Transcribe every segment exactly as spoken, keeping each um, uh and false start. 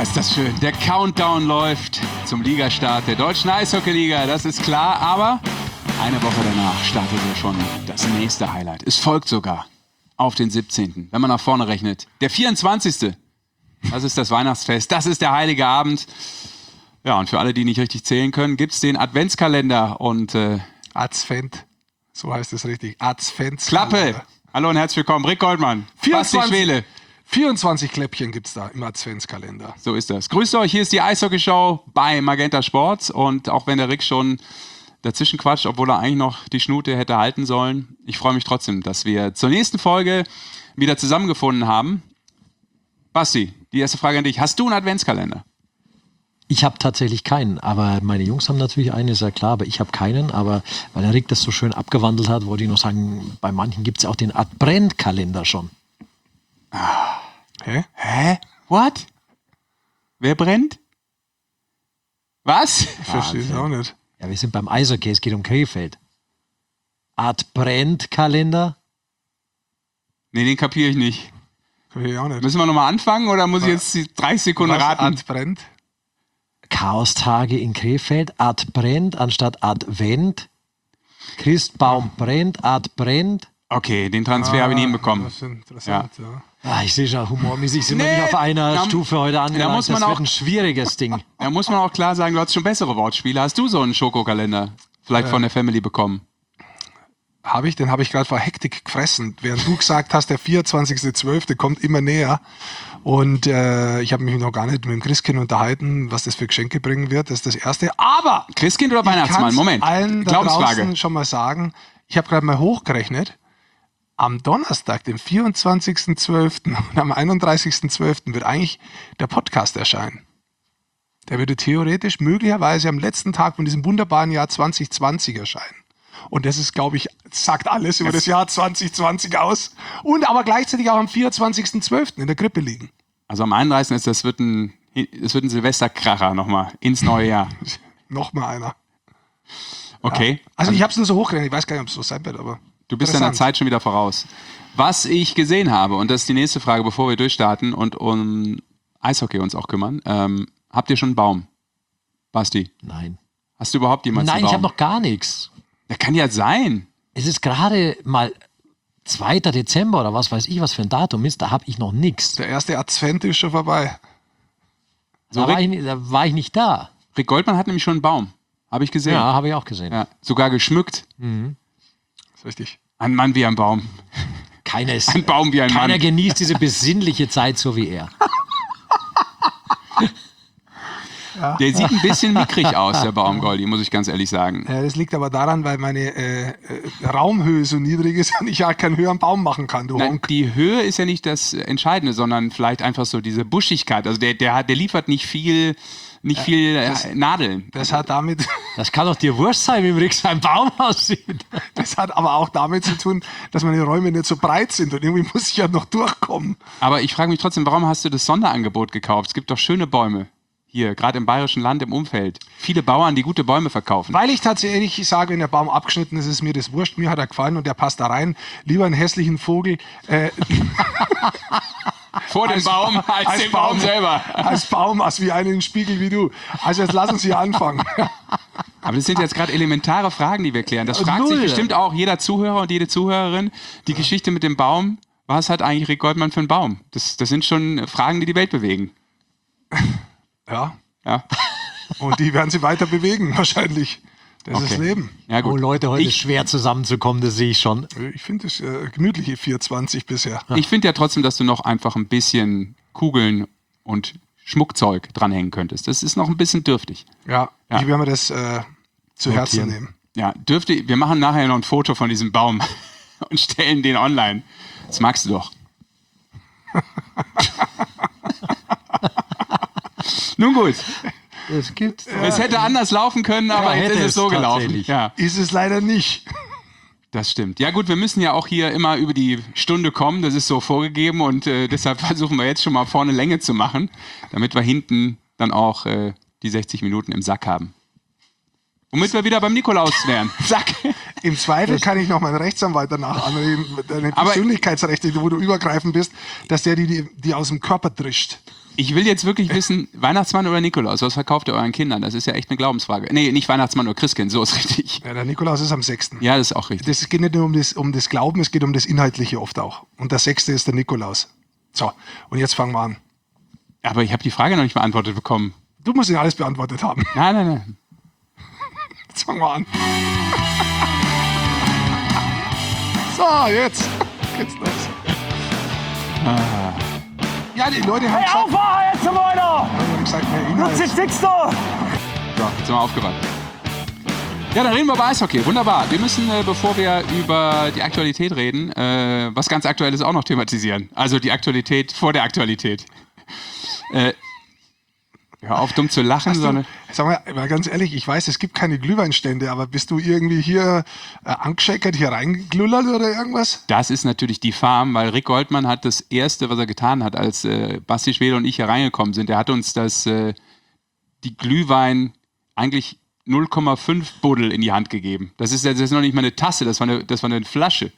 ist das schön. Der Countdown läuft zum Ligastart der Deutschen Eishockeyliga, das ist klar. Aber eine Woche danach startet ja schon das nächste Highlight. Es folgt sogar auf den siebzehnten Wenn man nach vorne rechnet. Der vierundzwanzigste Das ist das Weihnachtsfest. Das ist der heilige Abend. Ja, und für alle, die nicht richtig zählen können, gibt es den Adventskalender. Und äh, Advent, so heißt es richtig. Advent. Klappe. Hallo und herzlich willkommen. Rick Goldmann. Basti Schwele. vierundzwanzig Kläppchen gibt es da im Adventskalender. So ist das. Grüßt euch, hier ist die Eishockey-Show bei Magenta Sports. Und auch wenn der Rick schon dazwischen quatscht, obwohl er eigentlich noch die Schnute hätte halten sollen, ich freue mich trotzdem, dass wir zur nächsten Folge wieder zusammengefunden haben. Basti, die erste Frage an dich. Hast du einen Adventskalender? Ich habe tatsächlich keinen, aber meine Jungs haben natürlich einen, ist ja klar, aber ich habe keinen. Aber weil der Rick das so schön abgewandelt hat, wollte ich noch sagen, bei manchen gibt es ja auch den Adventkalender schon. Ah. Hä? Hä? What? Wer brennt? Was? Ich verstehe es auch nicht. Ja, wir sind beim Eishockey, es geht um Krefeld. Adventkalender? Nee, den kapiere ich nicht. Kapiere ich auch nicht. Müssen wir nochmal anfangen oder muss ich jetzt die dreißig Sekunden Was raten? Advent? Chaostage in Krefeld, Adbrennt anstatt Advent. Christbaum brennt, Adbrennt. Okay, den Transfer ah, habe ich nie hinbekommen. Das ist interessant, ja. ja. Ah, ich sehe schon, humormäßig sind wir Nee, nicht auf einer da- Stufe heute angelangt. da muss man das auch- wird ein schwieriges Ding. Da muss man auch klar sagen, du hast schon bessere Wortspiele. Hast du so einen Schokokalender vielleicht Ja. von der Family bekommen? Habe ich, den habe ich gerade vor Hektik gefressen. Während du gesagt hast, der vierundzwanzigster zwölfte kommt immer näher. Und äh, ich habe mich noch gar nicht mit dem Christkind unterhalten, was das für Geschenke bringen wird. Das ist das Erste. Aber Christkind oder ich Weihnachtsmann? kann's Moment. allen da Glaubensfrage. draußen schon mal sagen, ich habe gerade mal hochgerechnet. Am Donnerstag, dem vierundzwanzigster zwölfter und am einunddreißigster zwölfter wird eigentlich der Podcast erscheinen. Der würde theoretisch möglicherweise am letzten Tag von diesem wunderbaren Jahr zwanzig zwanzig erscheinen. Und das ist, glaube ich, sagt alles über das Jahr zwanzig zwanzig aus. Und aber gleichzeitig auch am vierundzwanzigster zwölfter in der Krippe liegen. Also am einunddreißigsten ist das wird ein, das wird ein Silvesterkracher nochmal ins neue Jahr. Nochmal einer. Okay. Ja. Also ich habe es nur so hochgerechnet, ich weiß gar nicht, ob es so sein wird, aber Du bist deiner Zeit schon wieder voraus. Was ich gesehen habe, und das ist die nächste Frage, bevor wir durchstarten und um Eishockey uns auch kümmern, ähm, habt ihr schon einen Baum? Basti, Nein. hast du überhaupt jemals Nein, einen ich Baum? habe noch gar nichts. Der kann ja sein. Es ist gerade mal zweiter Dezember oder was weiß ich, was für ein Datum ist, da habe ich noch nichts. Der erste Advent ist schon vorbei. So, Da, war Rick, ich, da war ich nicht da. Rick Goldmann hat nämlich schon einen Baum. Habe ich gesehen. Ja, habe ich auch gesehen. Ja, sogar geschmückt. Das ist richtig. Ein Mann wie ein Baum. Keines, Ein Baum wie ein keiner Mann. genießt diese besinnliche Zeit so wie er. Der sieht ein bisschen mickrig aus, der Baum, Goldi, muss ich ganz ehrlich sagen. Ja, das liegt aber daran, weil meine äh, äh, Raumhöhe so niedrig ist und ich ja keinen höheren Baum machen kann, du Nein, Honk. die Höhe ist ja nicht das Entscheidende, sondern vielleicht einfach so diese Buschigkeit. Also der, der, hat, der liefert nicht viel, nicht viel äh, das- Nadeln. Das hat damit, Das kann doch dir wurscht sein, wie im Rick sein Baum aussieht. das hat aber auch damit zu tun, dass meine Räume nicht so breit sind und irgendwie muss ich ja noch durchkommen. Aber ich frage mich trotzdem, warum hast du das Sonderangebot gekauft? Es gibt doch schöne Bäume hier, gerade im bayerischen Land, im Umfeld. Viele Bauern, die gute Bäume verkaufen. Weil ich tatsächlich sage, wenn der Baum abgeschnitten ist, ist mir das wurscht. Mir hat er gefallen und der passt da rein. Lieber einen hässlichen Vogel äh, Vor dem als- Baum als, als den Baum Baum. selber. als Baum, als wie einen Spiegel wie du. Also jetzt lass uns hier anfangen. Aber das sind jetzt gerade elementare Fragen, die wir klären. Das fragt sich Null. bestimmt auch jeder Zuhörer und jede Zuhörerin. Die Geschichte mit dem Baum, was hat eigentlich Rick Goldmann für einen Baum? Das, das sind schon Fragen, die die Welt bewegen. Ja, Ja, und die werden sie weiter bewegen, wahrscheinlich. Das ist Okay. das Leben. ja Oh gut. Leute, heute ist ich schwer zusammenzukommen, das sehe ich schon. Ich finde es äh, gemütliche vierundzwanzig bisher. ich finde ja trotzdem, dass du noch einfach ein bisschen Kugeln und Schmuckzeug dranhängen könntest. Das ist noch ein bisschen dürftig. Ja, Ja. ich werde mir das äh, zu Herzen Notieren. nehmen. Ja, dürfte, wir machen nachher noch ein Foto von diesem Baum und stellen den online. Das magst du doch. Nun gut, Es gibt. es hätte anders laufen können, aber Ja, jetzt hätte ist es es so gelaufen. tatsächlich. Ja, Ist es leider nicht. das stimmt. Ja gut, wir müssen ja auch hier immer über die Stunde kommen, das ist so vorgegeben und äh, deshalb versuchen wir jetzt schon mal vorne Länge zu machen, damit wir hinten dann auch äh, die sechzig Minuten im Sack haben. Womit wir wieder beim Nikolaus wären. Sack. Im Zweifel kann ich noch meinen Rechtsanwalt danach anreden, deine Aber- Persönlichkeitsrechte, wo du übergreifend bist, dass der die, die, die aus dem Körper drischt. Ich will jetzt wirklich wissen, Weihnachtsmann oder Nikolaus, was verkauft ihr euren Kindern? Das ist ja echt eine Glaubensfrage. Nee, nicht Weihnachtsmann oder Christkind, so ist richtig. Ja, der Nikolaus ist am sechsten Ja, das ist auch richtig. Das geht nicht nur um das, um das Glauben, es geht um das Inhaltliche oft auch. Und der sechste ist der Nikolaus. So, und jetzt fangen wir an. Aber ich habe die Frage noch nicht beantwortet bekommen. Du musst ja alles beantwortet haben. Nein, nein, nein. Jetzt fangen wir an. So, jetzt geht's los. Ah. Ja, die Leute haben Hey, gesagt, aufwachen jetzt weiter! die haben gesagt, mehr Inhalt. Jetzt siehst du! So, jetzt sind wir aufgewacht. Ja, dann reden wir über Eishockey. Wunderbar. Wir müssen, äh, bevor wir über die Aktualität reden, äh, was ganz Aktuelles auch noch thematisieren. Also die Aktualität vor der Aktualität. äh, hör auf, dumm zu lachen, Hast du, sondern... sag mal, mal ganz ehrlich, ich weiß, es gibt keine Glühweinstände, aber bist du irgendwie hier äh, angescheckert, hier reinglullert oder irgendwas? Das ist natürlich die Farm, weil Rick Goldmann hat das Erste, was er getan hat, als äh, Basti Schwede und ich hier reingekommen sind. Er hat uns das, äh, die Glühwein eigentlich null Komma fünf Buddel in die Hand gegeben. Das ist, das ist noch nicht mal eine Tasse, das war eine, das war eine Flasche.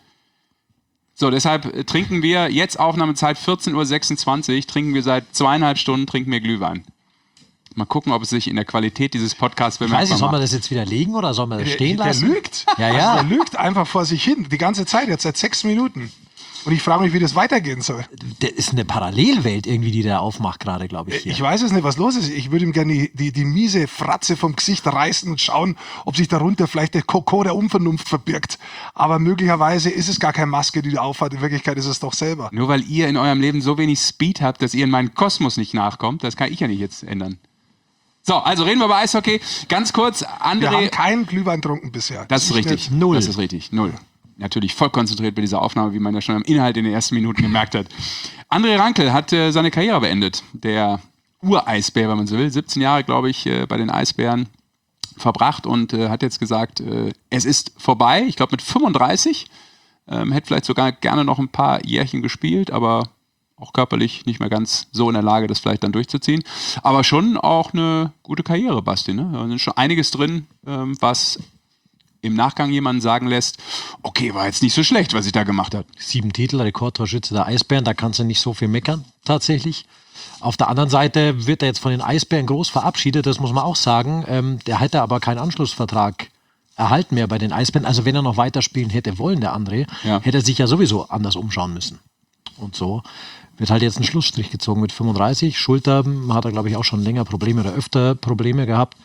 So, deshalb äh, trinken wir jetzt Aufnahmezeit vierzehn Uhr sechsundzwanzig, trinken wir seit zweieinhalb Stunden, trinken wir Glühwein. Mal gucken, ob es sich in der Qualität dieses Podcasts Ich weiß bemerkbar nicht, soll man macht. das jetzt widerlegen oder soll man das Der, stehen der lassen? lügt. Ja, Also ja. der lügt einfach vor sich hin, die ganze Zeit, jetzt seit sechs Minuten. Und ich frage mich, wie das weitergehen soll. Das ist eine Parallelwelt irgendwie, die der aufmacht gerade, glaube ich. Hier. Ich weiß es nicht, was los ist. Ich würde ihm gerne die, die, die miese Fratze vom Gesicht reißen und schauen, ob sich darunter vielleicht der Koko der Unvernunft verbirgt. Aber möglicherweise ist es gar keine Maske, die er aufhat. In Wirklichkeit ist es doch selber. Nur weil ihr in eurem Leben so wenig Speed habt, dass ihr in meinen Kosmos nicht nachkommt, das kann ich ja nicht jetzt ändern. So, also reden wir über Eishockey. Ganz kurz, Wir André... haben keinen Glühwein getrunken bisher. Das ist Nicht richtig. nett. Null. Das ist richtig. Null. Natürlich voll konzentriert bei dieser Aufnahme, wie man ja schon am Inhalt in den ersten Minuten gemerkt hat. André Rankel hat äh, seine Karriere beendet. Der Ureisbär, wenn man so will. siebzehn Jahre, glaube ich, äh, bei den Eisbären verbracht und äh, hat jetzt gesagt, äh, es ist vorbei. Ich glaube mit fünfunddreißig. Ähm, hätte vielleicht sogar gerne noch ein paar Jährchen gespielt, aber auch körperlich nicht mehr ganz so in der Lage, das vielleicht dann durchzuziehen. Aber schon auch eine gute Karriere, Basti. Ne? Da ist schon einiges drin, ähm, was im Nachgang jemanden sagen lässt, okay, war jetzt nicht so schlecht, was ich da gemacht habe. Sieben Titel, Rekordtorschütze der Eisbären, da kannst du nicht so viel meckern, tatsächlich. Auf der anderen Seite wird er jetzt von den Eisbären groß verabschiedet, das muss man auch sagen. Ähm, der hätte aber keinen Anschlussvertrag erhalten mehr bei den Eisbären. Also wenn er noch weiterspielen hätte wollen, der André, Ja. hätte er sich ja sowieso anders umschauen müssen. Und so wird halt jetzt ein Schlussstrich gezogen mit fünfunddreißig. Schulter hat er, glaube ich, auch schon länger Probleme oder öfter Probleme gehabt.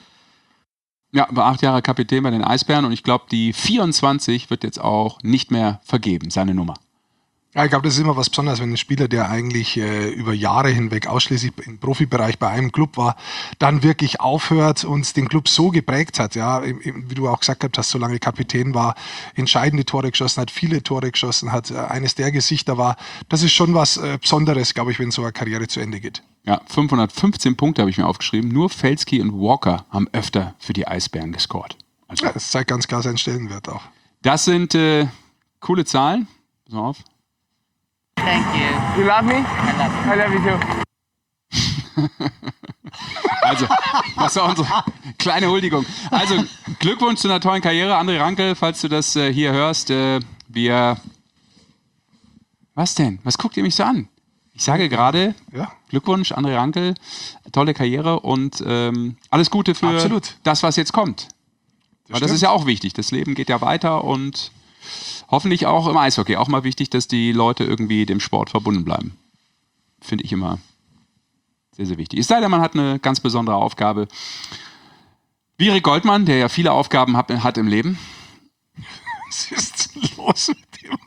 Ja, war acht Jahre Kapitän bei den Eisbären und ich glaube, die vierundzwanzig wird jetzt auch nicht mehr vergeben, seine Nummer. Ja, ich glaube, das ist immer was Besonderes, wenn ein Spieler, der eigentlich äh, über Jahre hinweg ausschließlich im Profibereich bei einem Club war, dann wirklich aufhört und den Club so geprägt hat, ja, im, im, wie du auch gesagt hast, so lange Kapitän war, entscheidende Tore geschossen hat, viele Tore geschossen hat, äh, eines der Gesichter war. Das ist schon was äh, Besonderes, glaube ich, wenn so eine Karriere zu Ende geht. Ja, fünfhundertfünfzehn Punkte habe ich mir aufgeschrieben. Nur Felski und Walker haben öfter für die Eisbären gescored. Also, Ja, das zeigt ganz klar seinen Stellenwert auch. das sind äh, coole Zahlen. Pass mal auf. Thank you. You love me? I love you. I love you too. Also, das war unsere kleine Huldigung. Also, Glückwunsch zu einer tollen Karriere. André Rankel, falls du das äh, hier hörst, äh, wir... Was denn? Was guckt ihr mich so an? Ich sage gerade, Ja. Glückwunsch, André Rankel, tolle Karriere und ähm, alles Gute für Absolut. das, was jetzt kommt. Weil das stimmt. ist ja auch wichtig. Das Leben geht ja weiter und hoffentlich auch im Eishockey. Auch mal wichtig, dass die Leute irgendwie dem Sport verbunden bleiben. Finde ich immer sehr, sehr wichtig. Es sei denn, man hat eine ganz besondere Aufgabe. Wie Rick Goldmann, der ja viele Aufgaben hat, hat im Leben. Was ist denn los mit dem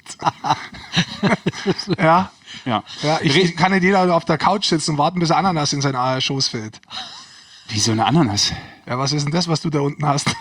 heute? Ja. Ja. Ja, ich, ich kann nicht jeder auf der Couch sitzen und warten, bis Ananas in seinen Schoß fällt. Wie so eine Ananas. Ja, was ist denn das, was du da unten hast?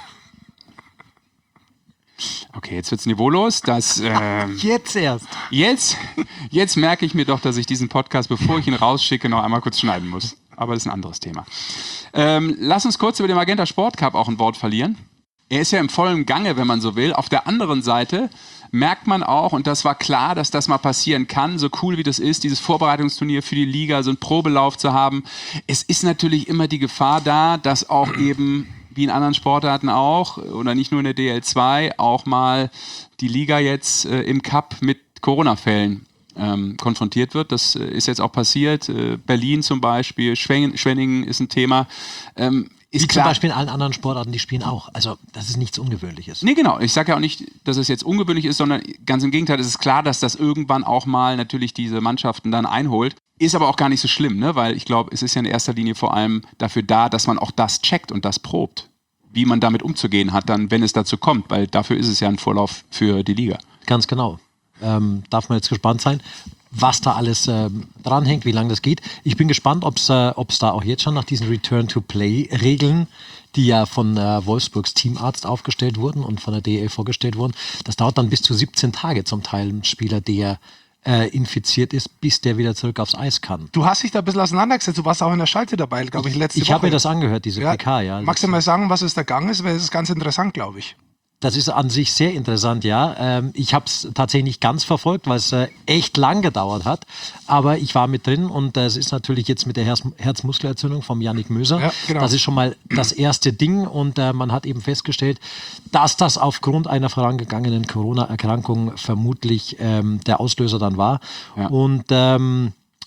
Okay, jetzt wird's niveaulos. Das, ähm, Jetzt erst. jetzt, jetzt merke ich mir doch, dass ich diesen Podcast, bevor ich ihn rausschicke, noch einmal kurz schneiden muss. Aber das ist ein anderes Thema. Ähm, lass uns kurz über den Magenta Sport Cup auch ein Wort verlieren. Er ist ja im vollen Gange, wenn man so will. Auf der anderen Seite merkt man auch, und das war klar, dass das mal passieren kann, so cool wie das ist, dieses Vorbereitungsturnier für die Liga, so einen Probelauf zu haben. Es ist natürlich immer die Gefahr da, dass auch eben, wie in anderen Sportarten auch, oder nicht nur in der D L zwei, auch mal die Liga jetzt äh, im Cup mit Corona-Fällen ähm, konfrontiert wird. Das äh, ist jetzt auch passiert. Äh, Berlin zum Beispiel, Schwenningen, Schwenningen ist ein Thema. Ähm, Ist Wie klar. zum Beispiel in allen anderen Sportarten, die spielen auch. Also das ist nichts Ungewöhnliches. Nee, genau. Ich sage ja auch nicht, dass es jetzt ungewöhnlich ist, sondern ganz im Gegenteil, es ist klar, dass das irgendwann auch mal natürlich diese Mannschaften dann einholt. Ist aber auch gar nicht so schlimm, ne? Weil ich glaube, es ist ja in erster Linie vor allem dafür da, dass man auch das checkt und das probt, wie man damit umzugehen hat, dann, wenn es dazu kommt, weil dafür ist es ja ein Vorlauf für die Liga. Ganz genau. Ähm, darf man jetzt gespannt sein, was da alles ähm, dranhängt, wie lange das geht. Ich bin gespannt, ob es äh, ob's da auch jetzt schon nach diesen Return-to-Play-Regeln, die ja von äh, Wolfsburgs Teamarzt aufgestellt wurden und von der D E L vorgestellt wurden, das dauert dann bis zu siebzehn Tage zum Teil, ein Spieler, der äh, infiziert ist, bis der wieder zurück aufs Eis kann. Du hast dich da ein bisschen auseinandergesetzt, du warst auch in der Schalte dabei, glaube ich, letzte Ich Woche. habe mir das angehört, diese ja. P K. Ja. Magst du mal sagen, was es da gegangen ist? Weil es ist ganz interessant, glaube ich. Das ist an sich sehr interessant, ja. Ähm, ich habe es tatsächlich nicht ganz verfolgt, weil es äh, echt lang gedauert hat. Aber ich war mit drin und es äh, ist natürlich jetzt mit der Herz- Herzmuskelentzündung vom Yannick Möser. Ja, genau. Das ist schon mal das erste Ding und äh, man hat eben festgestellt, dass das aufgrund einer vorangegangenen Corona-Erkrankung vermutlich ähm, der Auslöser dann war. Ja. Und ähm,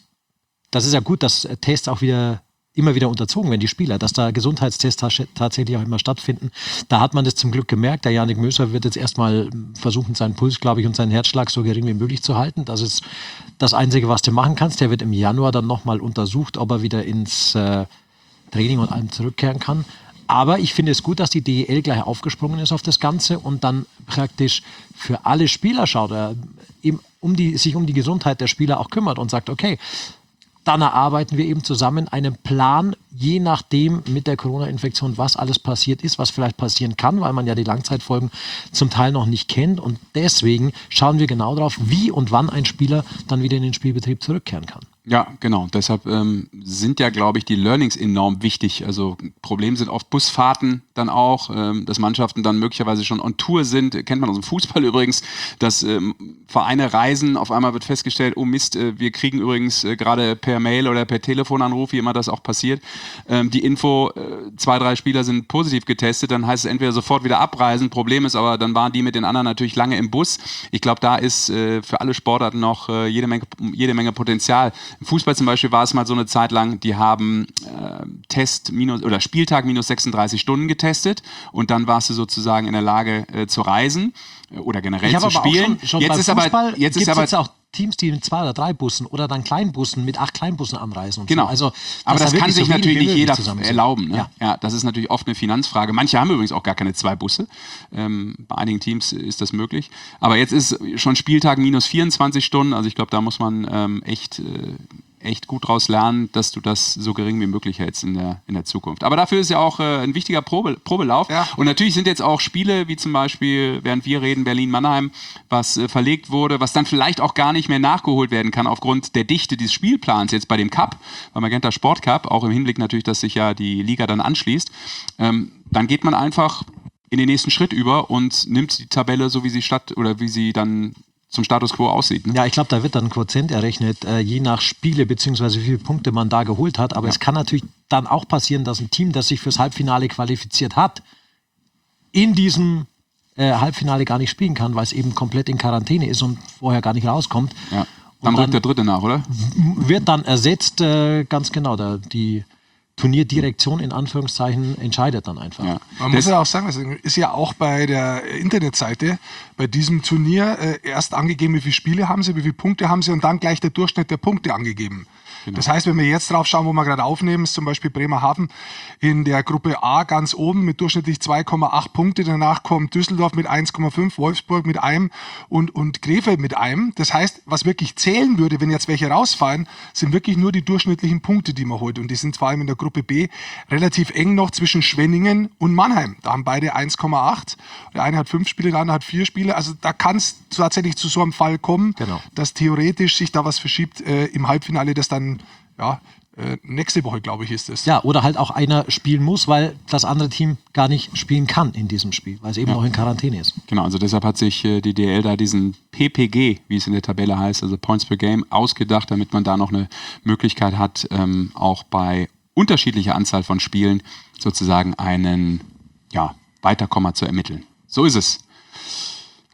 das ist ja gut, dass Tests auch wieder immer wieder unterzogen werden, die Spieler, dass da Gesundheitstests tatsächlich auch immer stattfinden. Da hat man das zum Glück gemerkt. Der Yannick Möser wird jetzt erstmal versuchen, seinen Puls, glaube ich, und seinen Herzschlag so gering wie möglich zu halten. Das ist das Einzige, was du machen kannst. Der wird im Januar dann nochmal untersucht, ob er wieder ins äh, Training und allem zurückkehren kann. Aber ich finde es gut, dass die D E L gleich aufgesprungen ist auf das Ganze und dann praktisch für alle Spieler schaut, er eben um die, sich um die Gesundheit der Spieler auch kümmert und sagt, okay, dann erarbeiten wir eben zusammen einen Plan, je nachdem mit der Corona-Infektion, was alles passiert ist, was vielleicht passieren kann, weil man ja die Langzeitfolgen zum Teil noch nicht kennt. Und deswegen schauen wir genau darauf, wie und wann ein Spieler dann wieder in den Spielbetrieb zurückkehren kann. Ja, genau. Deshalb ähm, sind ja, glaube ich, die Learnings enorm wichtig. Also Problem sind oft Busfahrten dann auch, ähm, dass Mannschaften dann möglicherweise schon on Tour sind. Kennt man aus dem Fußball übrigens, dass ähm, Vereine reisen, auf einmal wird festgestellt, oh Mist, äh, wir kriegen übrigens äh, gerade per Mail oder per Telefonanruf, wie immer das auch passiert, ähm, die Info, äh, zwei, drei Spieler sind positiv getestet, dann heißt es entweder sofort wieder abreisen. Problem ist aber, dann waren die mit den anderen natürlich lange im Bus. Ich glaube, da ist äh, für alle Sportarten noch äh, jede Menge, jede Menge Potenzial. Im Fußball zum Beispiel war es mal so eine Zeit lang, die haben äh, Test minus oder Spieltag minus sechsunddreißig Stunden getestet und dann warst du sozusagen in der Lage äh, zu reisen äh, oder generell Ich zu habe aber spielen. auch schon, schon jetzt beim ist Fußball aber jetzt ist gibt's aber jetzt auch Teams, die mit zwei oder drei Bussen oder dann Kleinbussen mit acht Kleinbussen anreisen und genau. so. Also, aber das da kann wirklich sich so wenig natürlich wie nicht möglich jeder zusammen sind. erlauben. Ne? Ja. Ja, das ist natürlich oft eine Finanzfrage. Manche haben übrigens auch gar keine zwei Busse. Ähm, bei einigen Teams ist das möglich. Aber jetzt ist schon Spieltag minus vierundzwanzig Stunden. Also ich glaube, da muss man ähm, echt äh, echt gut draus lernen, dass du das so gering wie möglich hältst in der, in der Zukunft. Aber dafür ist ja auch äh, ein wichtiger Probe, Probelauf. Ja. Und natürlich sind jetzt auch Spiele, wie zum Beispiel, während wir reden, Berlin-Mannheim, was äh, verlegt wurde, was dann vielleicht auch gar nicht mehr nachgeholt werden kann aufgrund der Dichte dieses Spielplans jetzt bei dem Cup, beim Magenta Sport Cup, auch im Hinblick natürlich, dass sich ja die Liga dann anschließt. Ähm, dann geht man einfach in den nächsten Schritt über und nimmt die Tabelle so, wie sie statt oder wie sie dann zum Status Quo aussieht. Ne? Ja, ich glaube, da wird dann ein Quotient errechnet, äh, je nach Spiele beziehungsweise wie viele Punkte man da geholt hat. Aber Ja. es kann natürlich dann auch passieren, dass ein Team, das sich fürs Halbfinale qualifiziert hat, in diesem äh, Halbfinale gar nicht spielen kann, weil es eben komplett in Quarantäne ist und vorher gar nicht rauskommt. Ja. Dann Und rückt der Dritte nach, oder? wird dann ersetzt, äh, ganz genau, da, die Turnierdirektion in Anführungszeichen entscheidet dann einfach. Ja. Man muss ja auch sagen, es ist ja auch bei der Internetseite bei diesem Turnier äh, erst angegeben, wie viele Spiele haben sie, wie viele Punkte haben sie und dann gleich der Durchschnitt der Punkte angegeben. Genau. Das heißt, wenn wir jetzt drauf schauen, wo wir gerade aufnehmen, ist zum Beispiel Bremerhaven in der Gruppe A ganz oben mit durchschnittlich zwei Komma acht Punkte. Danach kommt Düsseldorf mit eins Komma fünf, Wolfsburg mit einem und, und Krefeld mit einem. Das heißt, was wirklich zählen würde, wenn jetzt welche rausfallen, sind wirklich nur die durchschnittlichen Punkte, die man holt. Und die sind vor allem in der Gruppe B relativ eng noch zwischen Schwenningen und Mannheim. Da haben beide eins Komma acht. Der eine hat fünf Spiele, der andere hat vier Spiele. Also da kann es tatsächlich zu so einem Fall kommen, Genau. dass theoretisch sich da was verschiebt äh, im Halbfinale, das dann ja, äh, nächste Woche, glaube ich, ist es. Ja, oder halt auch einer spielen muss, weil das andere Team gar nicht spielen kann in diesem Spiel, weil es eben Ja. noch in Quarantäne ist. Genau, also deshalb hat sich äh, die D L da diesen P P G, wie es in der Tabelle heißt, also Points per Game, ausgedacht, damit man da noch eine Möglichkeit hat, ähm, auch bei unterschiedlicher Anzahl von Spielen sozusagen einen ja, Weiterkommer zu ermitteln. So ist es.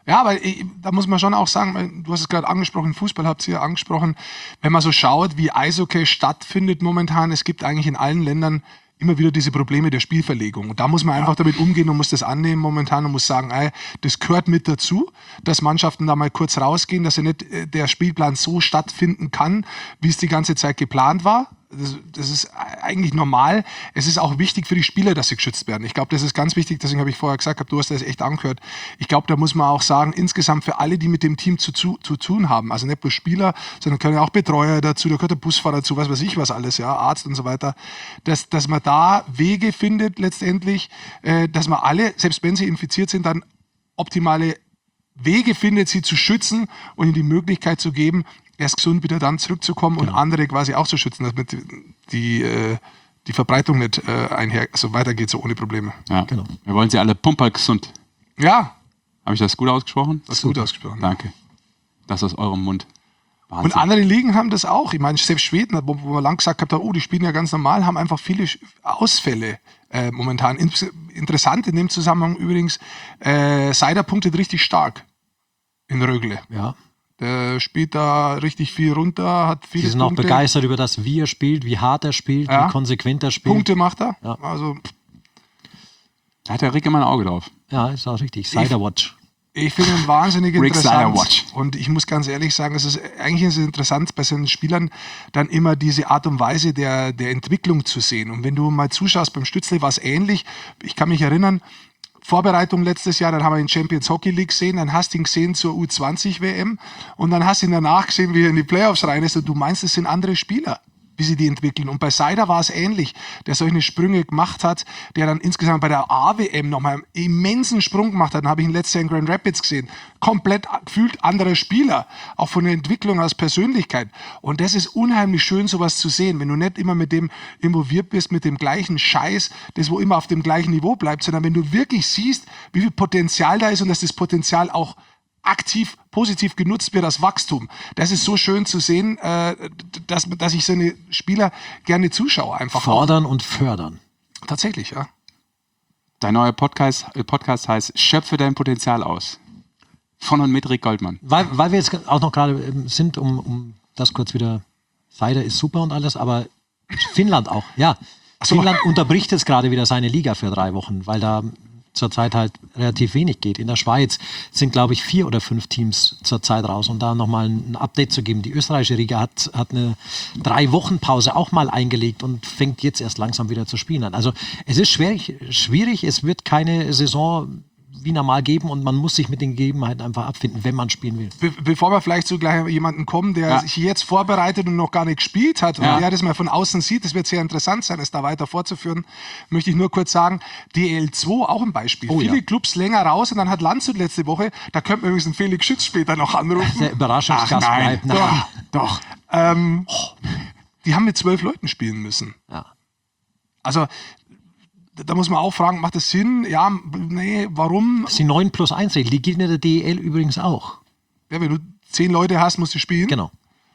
Ja, aber ich, da muss man schon auch sagen, du hast es gerade angesprochen, Fußball habt ihr ja angesprochen, wenn man so schaut, wie Eishockey stattfindet momentan, es gibt eigentlich in allen Ländern immer wieder diese Probleme der Spielverlegung. Und da muss man einfach damit umgehen und muss das annehmen momentan und muss sagen, ey, das gehört mit dazu, dass Mannschaften da mal kurz rausgehen, dass ja nicht äh, der Spielplan so stattfinden kann, wie es die ganze Zeit geplant war. Das, das ist eigentlich normal. Es ist auch wichtig für die Spieler, dass sie geschützt werden. Ich glaube, das ist ganz wichtig, deswegen habe ich vorher gesagt, du hast das echt angehört. Ich glaube, da muss man auch sagen, insgesamt für alle, die mit dem Team zu, zu, zu tun haben, also nicht bloß Spieler, sondern können ja auch Betreuer dazu, da gehört der Busfahrer dazu, was weiß ich was alles, ja, Arzt und so weiter, dass, dass man da Wege findet letztendlich, äh, dass man alle, selbst wenn sie infiziert sind, dann optimale Wege findet, sie zu schützen und ihnen die Möglichkeit zu geben, erst gesund wieder dann zurückzukommen genau. und andere quasi auch zu schützen, damit die, die, äh, die Verbreitung nicht äh, einher, also weitergeht so ohne Probleme. Ja, genau. Wir wollen sie alle pumper gesund. Ja. Habe ich das gut ausgesprochen? Das ist gut ausgesprochen. Danke. Das aus eurem Mund. Wahnsinn. Und andere Ligen haben das auch. Ich meine, selbst Schweden, wo, wo man lang gesagt hat, oh, die spielen ja ganz normal, haben einfach viele Ausfälle äh, momentan. Interessant in dem Zusammenhang übrigens, äh, Seider punktet richtig stark in Rögle. Ja. Der spielt da richtig viel runter, hat viele Die sind Punkte. auch begeistert über das, wie er spielt, wie hart er spielt, ja. wie konsequent er spielt. Punkte macht er. Ja. Also, da hat der Rick immer ein Auge drauf. Ja, ist auch richtig. Cider Watch. Ich finde ihn wahnsinnig Rick interessant. Watch. Und ich muss ganz ehrlich sagen, es ist eigentlich ist es interessant, bei seinen Spielern dann immer diese Art und Weise der, der Entwicklung zu sehen. Und wenn du mal zuschaust, beim Stützle war es ähnlich. Ich kann mich erinnern, Vorbereitung letztes Jahr, dann haben wir ihn Champions Hockey League gesehen, dann hast du ihn gesehen zur U zwanzig W M und dann hast du ihn danach gesehen, wie er in die Playoffs rein ist und du meinst, es sind andere Spieler, wie sie die entwickeln. Und bei Seider war es ähnlich, der solche Sprünge gemacht hat, der dann insgesamt bei der A W M nochmal einen immensen Sprung gemacht hat. Dann habe ich ihn letztes Jahr in Grand Rapids gesehen. Komplett gefühlt anderer Spieler, auch von der Entwicklung als Persönlichkeit. Und das ist unheimlich schön, sowas zu sehen, wenn du nicht immer mit dem involviert bist, mit dem gleichen Scheiß, das wo immer auf dem gleichen Niveau bleibt, sondern wenn du wirklich siehst, wie viel Potenzial da ist und dass das Potenzial auch aktiv, positiv genutzt wird als Wachstum. Das ist so schön zu sehen, äh, dass, dass ich so eine Spieler gerne zuschaue. Einfach Fordern auch. Und fördern. Tatsächlich, ja. Dein neuer Podcast, Podcast heißt Schöpfe dein Potenzial aus. Von und mit Rick Goldmann. Weil, weil wir jetzt auch noch gerade sind, um, um das kurz wieder, Seider ist super und alles, aber Finnland auch, ja. So. Finnland unterbricht jetzt gerade wieder seine Liga für drei Wochen, weil da zurzeit halt relativ wenig geht. In der Schweiz sind, glaube ich, vier oder fünf Teams zurzeit raus. Und da nochmal ein Update zu geben. Die österreichische Liga hat, hat eine Drei-Wochen-Pause auch mal eingelegt und fängt jetzt erst langsam wieder zu spielen an. Also es ist schwierig, schwierig. Es wird keine Saison wie normal geben und man muss sich mit den Gegebenheiten einfach abfinden, wenn man spielen will. Be- bevor wir vielleicht zu gleich jemanden kommen, der ja. sich jetzt vorbereitet und noch gar nicht gespielt hat, ja. und der das mal von außen sieht, das wird sehr interessant sein, es da weiter fortzuführen, möchte ich nur kurz sagen, D L zwei auch ein Beispiel. Oh, Viele ja. Clubs länger raus und dann hat Landshut letzte Woche, da könnte man übrigens einen Felix Schütz später noch anrufen. Der Überraschungsgast bleibt. Nein. Doch, doch. Ähm, oh. Die haben mit zwölf Leuten spielen müssen. Ja. Also da muss man auch fragen, macht das Sinn? Ja, nee, warum? Das ist die neun plus eins Regel, die gilt in der D E L übrigens auch. Ja, wenn du zehn Leute hast, musst du spielen. Genau.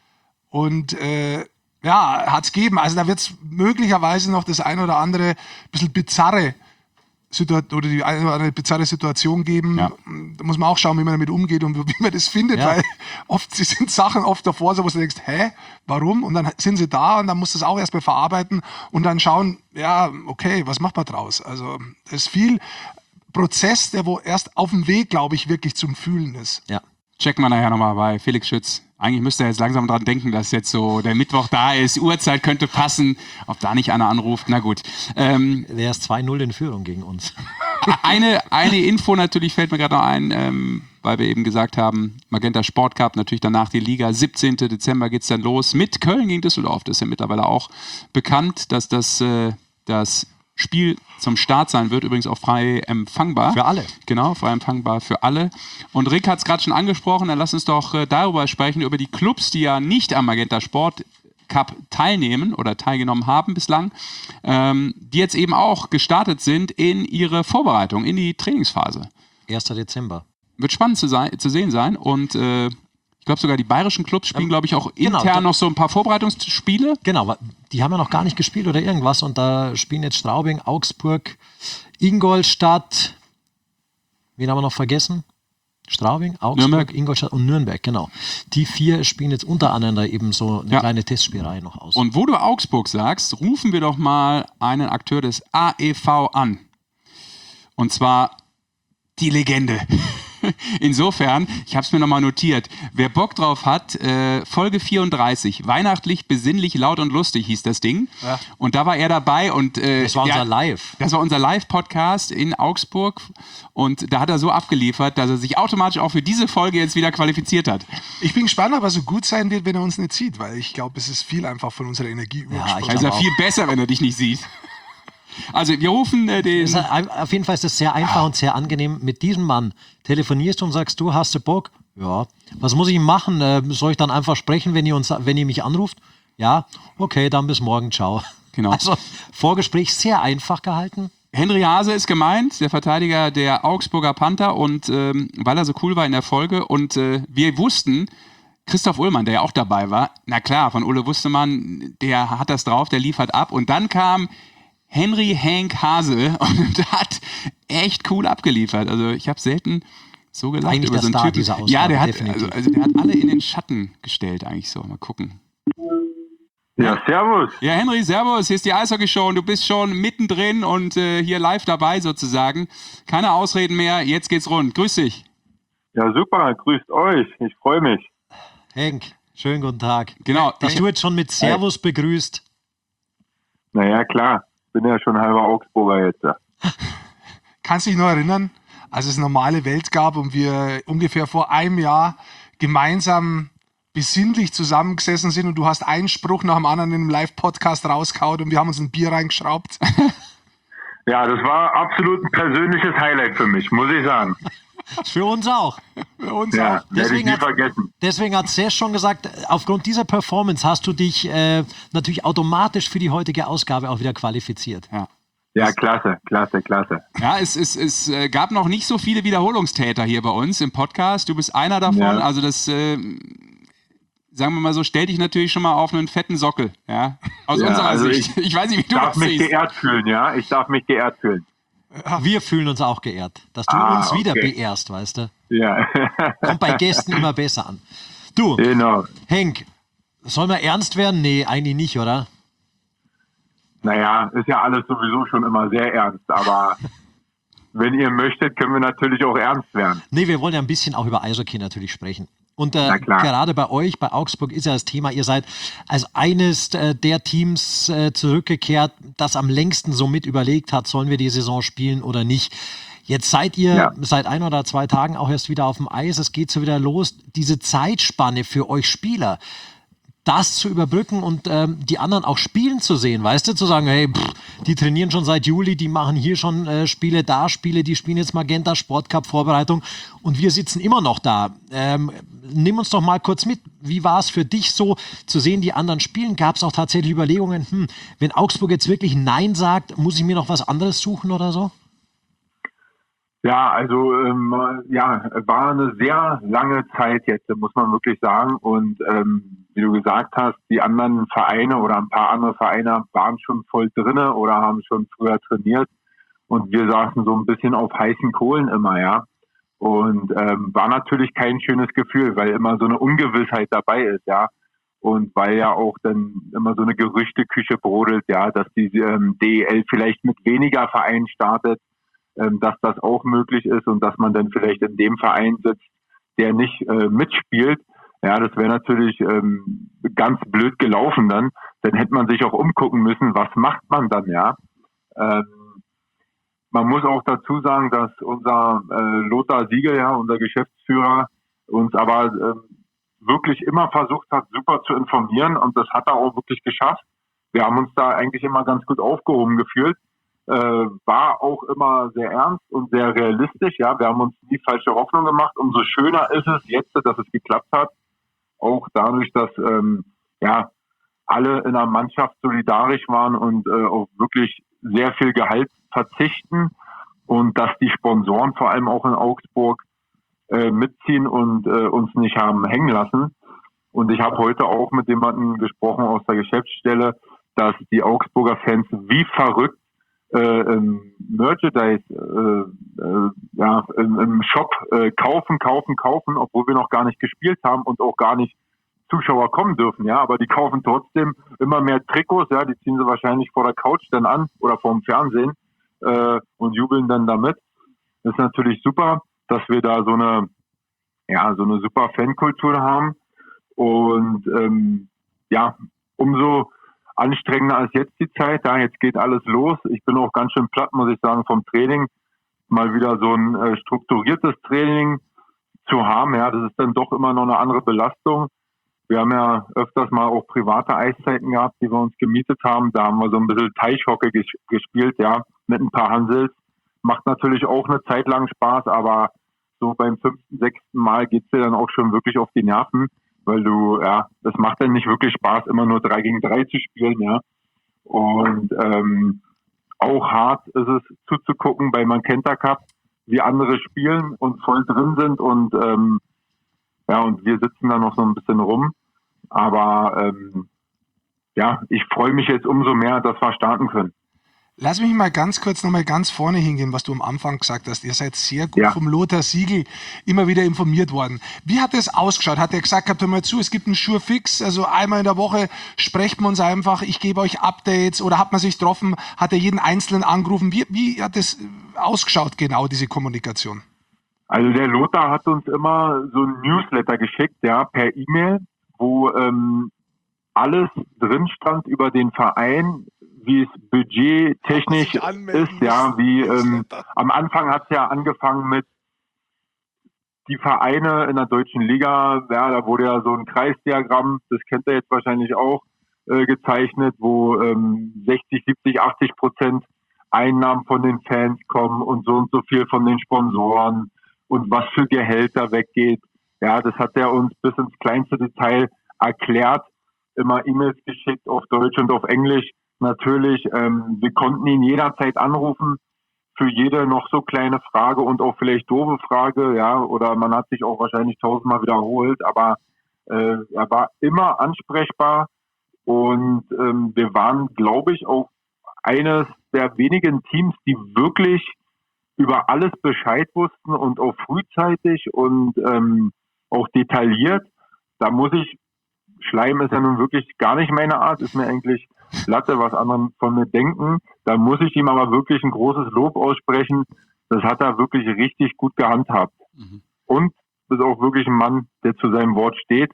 Und äh, ja, hat es gegeben. Also da wird es möglicherweise noch das ein oder andere bisschen bizarre Situation oder die eine oder andere bizarre Situation geben. Ja. Da muss man auch schauen, wie man damit umgeht und wie man das findet, ja. weil oft sind Sachen oft davor, so wo du denkst, hä, warum? Und dann sind sie da und dann musst du es auch erstmal verarbeiten und dann schauen, ja, okay, was macht man draus? Also es ist viel Prozess, der wo erst auf dem Weg, glaube ich, wirklich zum Fühlen ist. Ja. Checken wir nachher nochmal bei Felix Schütz. Eigentlich müsste er jetzt langsam dran denken, dass jetzt so der Mittwoch da ist, Uhrzeit könnte passen, ob da nicht einer anruft, na gut. Ähm, der ist zwei null in Führung gegen uns. eine, eine Info natürlich fällt mir gerade noch ein, ähm, weil wir eben gesagt haben, Magenta Sport Cup, natürlich danach die Liga, siebzehnten Dezember geht es dann los mit Köln gegen Düsseldorf. Das ist ja mittlerweile auch bekannt, dass das, äh, das Spiel zum Start sein wird, übrigens auch frei empfangbar. Für alle. Genau, frei empfangbar für alle. Und Rick hat es gerade schon angesprochen, dann lass uns doch äh, darüber sprechen, über die Clubs, die ja nicht am Magenta Sport Cup teilnehmen oder teilgenommen haben bislang, ähm, die jetzt eben auch gestartet sind in ihre Vorbereitung, in die Trainingsphase. ersten Dezember. Wird spannend zu, sein, zu sehen sein und äh, ich glaube sogar die bayerischen Clubs spielen, glaube ich, auch intern genau, noch so ein paar Vorbereitungsspiele. Genau, die haben ja noch gar nicht gespielt oder irgendwas und da spielen jetzt Straubing, Augsburg, Ingolstadt, wen haben wir noch vergessen? Straubing, Augsburg, Nürnberg. Ingolstadt und Nürnberg, genau. Die vier spielen jetzt untereinander eben so eine Ja. kleine Testspielreihe noch aus. Und wo du Augsburg sagst, rufen wir doch mal einen Akteur des A E V an. Und zwar die Legende. Insofern, ich habe es mir nochmal notiert, wer Bock drauf hat, äh, Folge vierunddreißig, weihnachtlich, besinnlich, laut und lustig hieß das Ding. Ja. Und da war er dabei und äh, Das war unser ja, Live. Das war unser Live-Podcast in Augsburg und da hat er so abgeliefert, dass er sich automatisch auch für diese Folge jetzt wieder qualifiziert hat. Ich bin gespannt, ob er so gut sein wird, wenn er uns nicht sieht, weil ich glaube, es ist viel einfach von unserer Energie übergesprochen. ich Da ist er Aber viel besser, wenn er dich nicht sieht. Also wir rufen äh, den... Es ist, auf jeden Fall ist es sehr einfach und sehr angenehm. Mit diesem Mann telefonierst du und sagst, du hast du Bock? Ja. Was muss ich machen? Äh, soll ich dann einfach sprechen, wenn ihr, uns, wenn ihr mich anruft? Ja. Okay, dann bis morgen. Ciao. Genau. Also Vorgespräch sehr einfach gehalten. Henry Hase ist gemeint, der Verteidiger der Augsburger Panther und ähm, weil er so cool war in der Folge und äh, wir wussten, Christoph Ullmann, der ja auch dabei war, na klar, von Ulle wusste man, der hat das drauf, der liefert ab und dann kam Henry Hank Hase und hat echt cool abgeliefert. Also ich habe selten so gelacht Eigentlich über der so einen Star Typen. dieser Ausgabe, Ja, der hat, definitiv. also, also der hat alle in den Schatten gestellt eigentlich so. Mal gucken. Ja, servus. Ja, Henry, servus, hier ist die Eishockey-Show und du bist schon mittendrin und äh, hier live dabei sozusagen. Keine Ausreden mehr, jetzt geht's rund. Grüß dich. Ja, super, grüßt euch. Ich freue mich. Henk, schönen guten Tag. Genau. Dass du jetzt schon mit Servus begrüßt. Naja, klar. Bin ja schon halber Augsburger jetzt. Ja. Kannst du dich noch erinnern, als es normale Welt gab und wir ungefähr vor einem Jahr gemeinsam besinnlich zusammengesessen sind und du hast einen Spruch nach dem anderen in einem Live-Podcast rausgehauen und wir haben uns ein Bier reingeschraubt? Ja, das war absolut ein persönliches Highlight für mich, muss ich sagen. Für uns auch. Für uns Ja, auch. werde ich Deswegen nie hat- vergessen. Deswegen hat Sesh schon gesagt, aufgrund dieser Performance hast du dich äh, natürlich automatisch für die heutige Ausgabe auch wieder qualifiziert. Ja. Ja, klasse, klasse, klasse. Ja, es, es, es äh, gab noch nicht so viele Wiederholungstäter hier bei uns im Podcast. Du bist einer davon. Ja. Also das, äh, sagen wir mal so, stell dich natürlich schon mal auf einen fetten Sockel. Ja, aus Ja, unserer also Sicht. Ich, ich weiß nicht, wie du Darf das mich siehst. geehrt fühlen, ja? Ich darf mich geehrt fühlen. Wir fühlen uns auch geehrt, dass du Ah, uns wieder okay. beehrst, weißt du. Ja, Kommt bei Gästen immer besser an. Du, genau. Henk, soll man ernst werden? Nee, eigentlich nicht, oder? Naja, ist ja alles sowieso schon immer sehr ernst, aber wenn ihr möchtet, können wir natürlich auch ernst werden. Nee, wir wollen ja ein bisschen auch über Eishockey natürlich sprechen. Und äh, Na klar. gerade bei euch, bei Augsburg, ist ja das Thema, ihr seid als eines äh, der Teams äh, zurückgekehrt, das am längsten so mit überlegt hat, sollen wir die Saison spielen oder nicht. Jetzt seid ihr Ja. seit ein oder zwei Tagen auch erst wieder auf dem Eis, es geht so wieder los. Diese Zeitspanne für euch Spieler, das zu überbrücken und ähm, die anderen auch spielen zu sehen, weißt du, zu sagen, hey, pff, die trainieren schon seit Juli, die machen hier schon äh, Spiele, da Spiele, die spielen jetzt Magenta Sportcup Vorbereitung und wir sitzen immer noch da. Ähm, nimm uns doch mal kurz mit, wie war es für dich so zu sehen, die anderen spielen? Gab es auch tatsächlich Überlegungen, hm, wenn Augsburg jetzt wirklich Nein sagt, muss ich mir noch was anderes suchen oder so? Ja, also ähm, ja, war eine sehr lange Zeit jetzt, muss man wirklich sagen. Und ähm, wie du gesagt hast, die anderen Vereine oder ein paar andere Vereine waren schon voll drinne oder haben schon früher trainiert. Und wir saßen so ein bisschen auf heißen Kohlen immer, ja. Und ähm, war natürlich kein schönes Gefühl, weil immer so eine Ungewissheit dabei ist, ja. Und weil ja auch dann immer so eine Gerüchteküche brodelt, ja, dass die ähm, D E L vielleicht mit weniger Vereinen startet, ähm, dass das auch möglich ist und dass man dann vielleicht in dem Verein sitzt, der nicht äh, mitspielt. Ja, das wäre natürlich ähm, ganz blöd gelaufen dann. Dann hätte man sich auch umgucken müssen, was macht man dann, ja. Ähm, man muss auch dazu sagen, dass unser äh, Lothar Siegel, ja, unser Geschäftsführer, uns aber ähm, wirklich immer versucht hat, super zu informieren und das hat er auch wirklich geschafft. Wir haben uns da eigentlich immer ganz gut aufgehoben gefühlt. Äh, war auch immer sehr ernst und sehr realistisch. Ja, wir haben uns nie falsche Hoffnung gemacht. Umso schöner ist es jetzt, dass es geklappt hat. Auch dadurch, dass ähm, ja alle in der Mannschaft solidarisch waren und äh, auf wirklich sehr viel Gehalt verzichten und dass die Sponsoren vor allem auch in Augsburg äh, mitziehen und äh, uns nicht haben hängen lassen. Und ich habe heute auch mit jemandem gesprochen aus der Geschäftsstelle, dass die Augsburger Fans wie verrückt äh, im Merchandise, äh, äh, ja, im, im Shop äh, kaufen, kaufen, kaufen, obwohl wir noch gar nicht gespielt haben und auch gar nicht Zuschauer kommen dürfen, ja, aber die kaufen trotzdem immer mehr Trikots, ja, die ziehen sie wahrscheinlich vor der Couch dann an oder vor dem Fernsehen äh, und jubeln dann damit. Das ist natürlich super, dass wir da so eine, ja, so eine super Fankultur haben und ähm, ja, umso anstrengender als jetzt die Zeit, ja, jetzt geht alles los. Ich bin auch ganz schön platt, muss ich sagen, vom Training, mal wieder so ein äh, strukturiertes Training zu haben, ja, das ist dann doch immer noch eine andere Belastung. Wir haben ja öfters mal auch private Eiszeiten gehabt, die wir uns gemietet haben. Da haben wir so ein bisschen Teichhockey ges- gespielt, ja, mit ein paar Hansels. Macht natürlich auch eine Zeit lang Spaß, aber so beim fünften, sechsten Mal geht's dir dann auch schon wirklich auf die Nerven, weil du, ja, das macht dann nicht wirklich Spaß, immer nur drei gegen drei zu spielen, ja. Und ähm, auch hart ist es zuzugucken bei Magenta Cup, wie andere spielen und voll drin sind und ähm, ja, und wir sitzen da noch so ein bisschen rum. Aber ähm, ja, ich freue mich jetzt umso mehr, dass wir starten können. Lass mich mal ganz kurz nochmal ganz vorne hingehen, was du am Anfang gesagt hast. Ihr seid sehr gut Ja. vom Lothar Siegel immer wieder informiert worden. Wie hat es ausgeschaut? Hat er gesagt, hört mal zu, es gibt einen Sure-Fix, also einmal in der Woche sprechen wir uns einfach, ich gebe euch Updates, oder hat man sich getroffen, hat er jeden Einzelnen angerufen? Wie, wie hat es ausgeschaut genau, diese Kommunikation? Also der Lothar hat uns immer so ein Newsletter geschickt, ja, per E-Mail, wo ähm, alles drin stand über den Verein, wie es budgettechnisch Sich anmelden ist, ja, müssen. wie ähm, Newsletter. am Anfang hat es ja angefangen mit die Vereine in der deutschen Liga, ja, da wurde ja so ein Kreisdiagramm, das kennt ihr jetzt wahrscheinlich auch, äh, gezeichnet, wo ähm, sechzig, siebzig, achtzig Prozent Einnahmen von den Fans kommen und so und so viel von den Sponsoren und was für Gehälter weggeht. Ja, das hat er uns bis ins kleinste Detail erklärt, immer E-Mails geschickt auf Deutsch und auf Englisch. Natürlich, ähm, wir konnten ihn jederzeit anrufen für jede noch so kleine Frage und auch vielleicht doofe Frage, ja, oder man hat sich auch wahrscheinlich tausendmal wiederholt, aber äh, er war immer ansprechbar und ähm, wir waren, glaube ich, auch eines der wenigen Teams, die wirklich über alles Bescheid wussten und auch frühzeitig und ähm, auch detailliert. Da muss ich, Schleim ist ja nun wirklich gar nicht meine Art, ist mir eigentlich Latte, was andere von mir denken. Da muss ich ihm aber wirklich ein großes Lob aussprechen. Das hat er wirklich richtig gut gehandhabt. Mhm. Und ist auch wirklich ein Mann, der zu seinem Wort steht.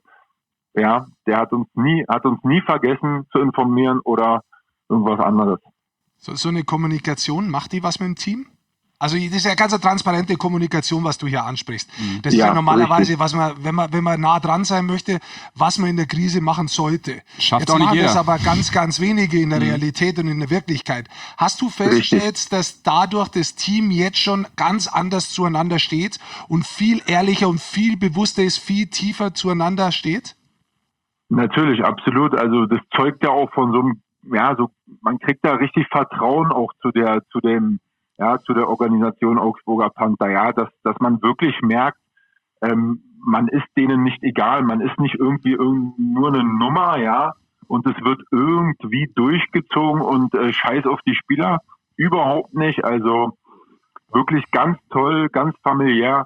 Ja, der hat uns nie, hat uns nie vergessen zu informieren oder irgendwas anderes. So, so eine Kommunikation, macht die was mit dem Team? Also das ist ja ganz eine transparente Kommunikation, was du hier ansprichst. Das ist Ja, ja normalerweise, richtig. was man, wenn man, wenn man nah dran sein möchte, was man in der Krise machen sollte. Schafft Jetzt auch nicht machen das jeder. aber ganz, ganz wenige in der Realität und in der Wirklichkeit. Hast du festgestellt, dass dadurch das Team jetzt schon ganz anders zueinander steht und viel ehrlicher und viel bewusster ist, viel tiefer zueinander steht? Natürlich, absolut. Also das zeugt ja auch von so einem, ja, so man kriegt da richtig Vertrauen auch zu der, zu dem, ja, zu der Organisation Augsburger Panther, ja, dass, dass man wirklich merkt, ähm, man ist denen nicht egal, man ist nicht irgendwie irgend, nur eine Nummer, ja, und es wird irgendwie durchgezogen und äh, scheiß auf die Spieler, überhaupt nicht, also wirklich ganz toll, ganz familiär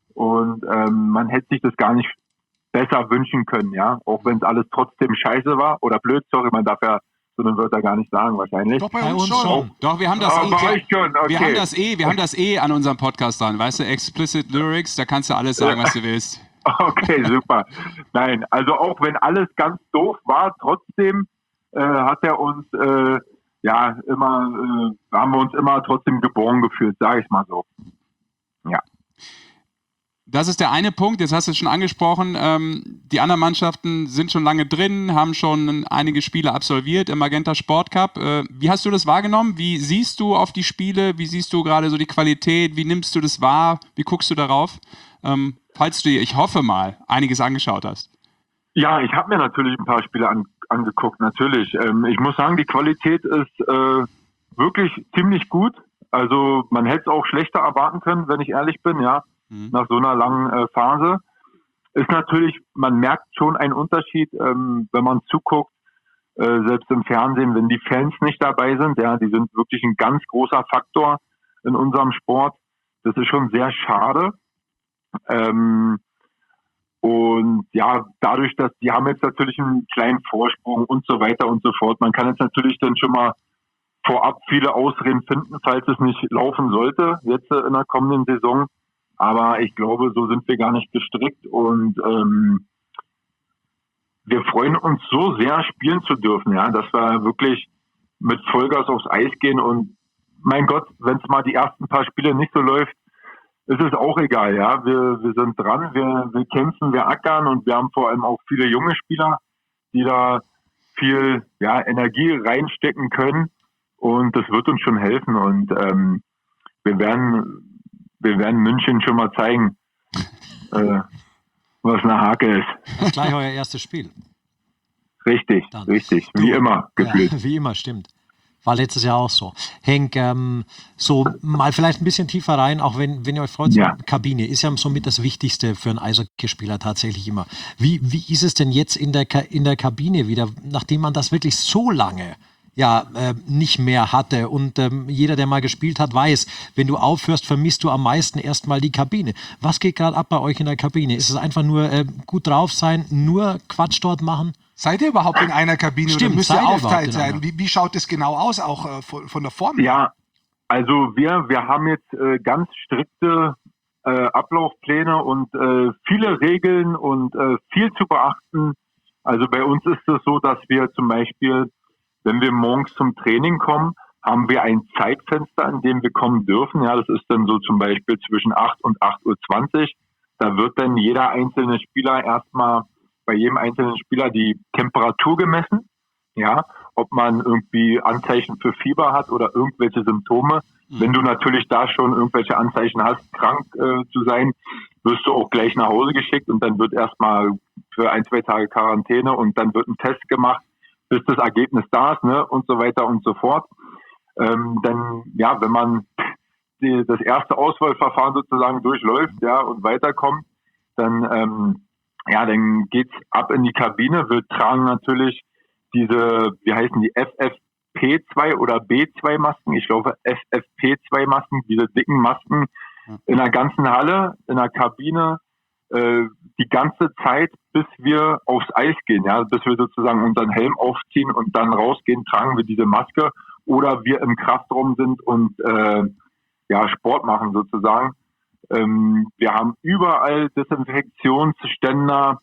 und ähm, man hätte sich das gar nicht besser wünschen können, ja, auch wenn es alles trotzdem scheiße war oder blöd, sorry, man darf ja so eine Wörter gar nicht sagen wahrscheinlich. Doch, bei, Bei uns, uns schon. schon. Doch, wir haben das Ah, eh. bei euch schon, okay. Wir haben das eh, wir haben das eh an unserem Podcast dran, weißt du, Explicit Lyrics, da kannst du alles sagen, was du willst. Okay, super. Nein, also auch wenn alles ganz doof war, trotzdem äh, hat er uns äh, ja immer, äh, haben wir uns immer trotzdem geboren gefühlt, sage ich mal so. Ja. Das ist der eine Punkt, jetzt hast du es schon angesprochen, ähm, die anderen Mannschaften sind schon lange drin, haben schon einige Spiele absolviert im Magenta Sport Cup. Äh, wie hast du das wahrgenommen? Wie siehst du auf die Spiele? Wie siehst du gerade so die Qualität? Wie nimmst du das wahr? Wie guckst du darauf? Ähm, falls du dir, ich hoffe mal, einiges angeschaut hast. Ja, ich habe mir natürlich ein paar Spiele an, angeguckt, natürlich. Ähm, ich muss sagen, die Qualität ist äh, wirklich ziemlich gut. Also man hätte es auch schlechter erwarten können, wenn ich ehrlich bin, ja. Nach so einer langen äh, Phase. Ist natürlich, man merkt schon einen Unterschied, ähm, wenn man zuguckt, äh, selbst im Fernsehen, wenn die Fans nicht dabei sind. Ja, die sind wirklich ein ganz großer Faktor in unserem Sport. Das ist schon sehr schade. Ähm, und ja, dadurch, dass die haben jetzt natürlich einen kleinen Vorsprung und so weiter und so fort. Man kann jetzt natürlich dann schon mal vorab viele Ausreden finden, falls es nicht laufen sollte, jetzt in der kommenden Saison. Aber ich glaube, so sind wir gar nicht gestrickt und ähm, wir freuen uns so sehr, spielen zu dürfen, ja, dass wir wirklich mit Vollgas aufs Eis gehen und mein Gott, wenn es mal die ersten paar Spiele nicht so läuft, ist es auch egal, ja. Wir, wir sind dran, wir, wir kämpfen, wir ackern und wir haben vor allem auch viele junge Spieler, die da viel ja, Energie reinstecken können und das wird uns schon helfen und ähm, wir werden, wir werden München schon mal zeigen, äh, was eine Hake ist. Das ist gleich euer erstes Spiel. Richtig, Dann. richtig, wie Du, immer gefühlt. Ja, wie immer, stimmt. War letztes Jahr auch so. Henk, ähm, so mal vielleicht ein bisschen tiefer rein, auch wenn, wenn ihr euch freut, Ja. so Kabine ist ja somit das Wichtigste für einen Eishockeyspieler tatsächlich immer. Wie, wie ist es denn jetzt in der, Ka- in der Kabine wieder, nachdem man das wirklich so lange ja, äh, nicht mehr hatte und ähm, jeder, der mal gespielt hat, weiß, wenn du aufhörst, vermisst du am meisten erstmal die Kabine. Was geht gerade ab bei euch in der Kabine? Ist es einfach nur äh, gut drauf sein, nur Quatsch dort machen? Seid ihr überhaupt in einer Kabine Stimmt, oder müsst seid ihr ihr überhaupt aufteilt in sein? einer? Wie, wie schaut es genau aus, auch äh, von, von der Form? Ja, also wir, wir haben jetzt äh, ganz strikte äh, Ablaufpläne und äh, viele Regeln und äh, viel zu beachten. Also bei uns ist es so, dass wir zum Beispiel, wenn wir morgens zum Training kommen, haben wir ein Zeitfenster, in dem wir kommen dürfen. Ja, das ist dann so zum Beispiel zwischen acht und acht Uhr zwanzig. Da wird dann jeder einzelne Spieler erstmal, bei jedem einzelnen Spieler die Temperatur gemessen. Ja, ob man irgendwie Anzeichen für Fieber hat oder irgendwelche Symptome. Mhm. Wenn du natürlich da schon irgendwelche Anzeichen hast, krank äh, zu sein, wirst du auch gleich nach Hause geschickt und dann wird erstmal für ein, zwei Tage Quarantäne und dann wird ein Test gemacht, bis das Ergebnis da ist, ne, und so weiter und so fort. Ähm, dann, ja, wenn man die, das erste Auswahlverfahren sozusagen durchläuft, ja, und weiterkommt, dann, ähm, ja, dann geht's ab in die Kabine. Wir tragen natürlich diese, wie heißen die, F F P zwei oder B zwei Masken. Ich glaube F F P zwei Masken, diese dicken Masken in der ganzen Halle, in der Kabine, äh, die ganze Zeit, bis wir aufs Eis gehen, ja, bis wir sozusagen unseren Helm aufziehen und dann rausgehen, tragen wir diese Maske oder wir im Kraftraum sind und äh, ja, Sport machen sozusagen. Ähm, wir haben überall Desinfektionsständer,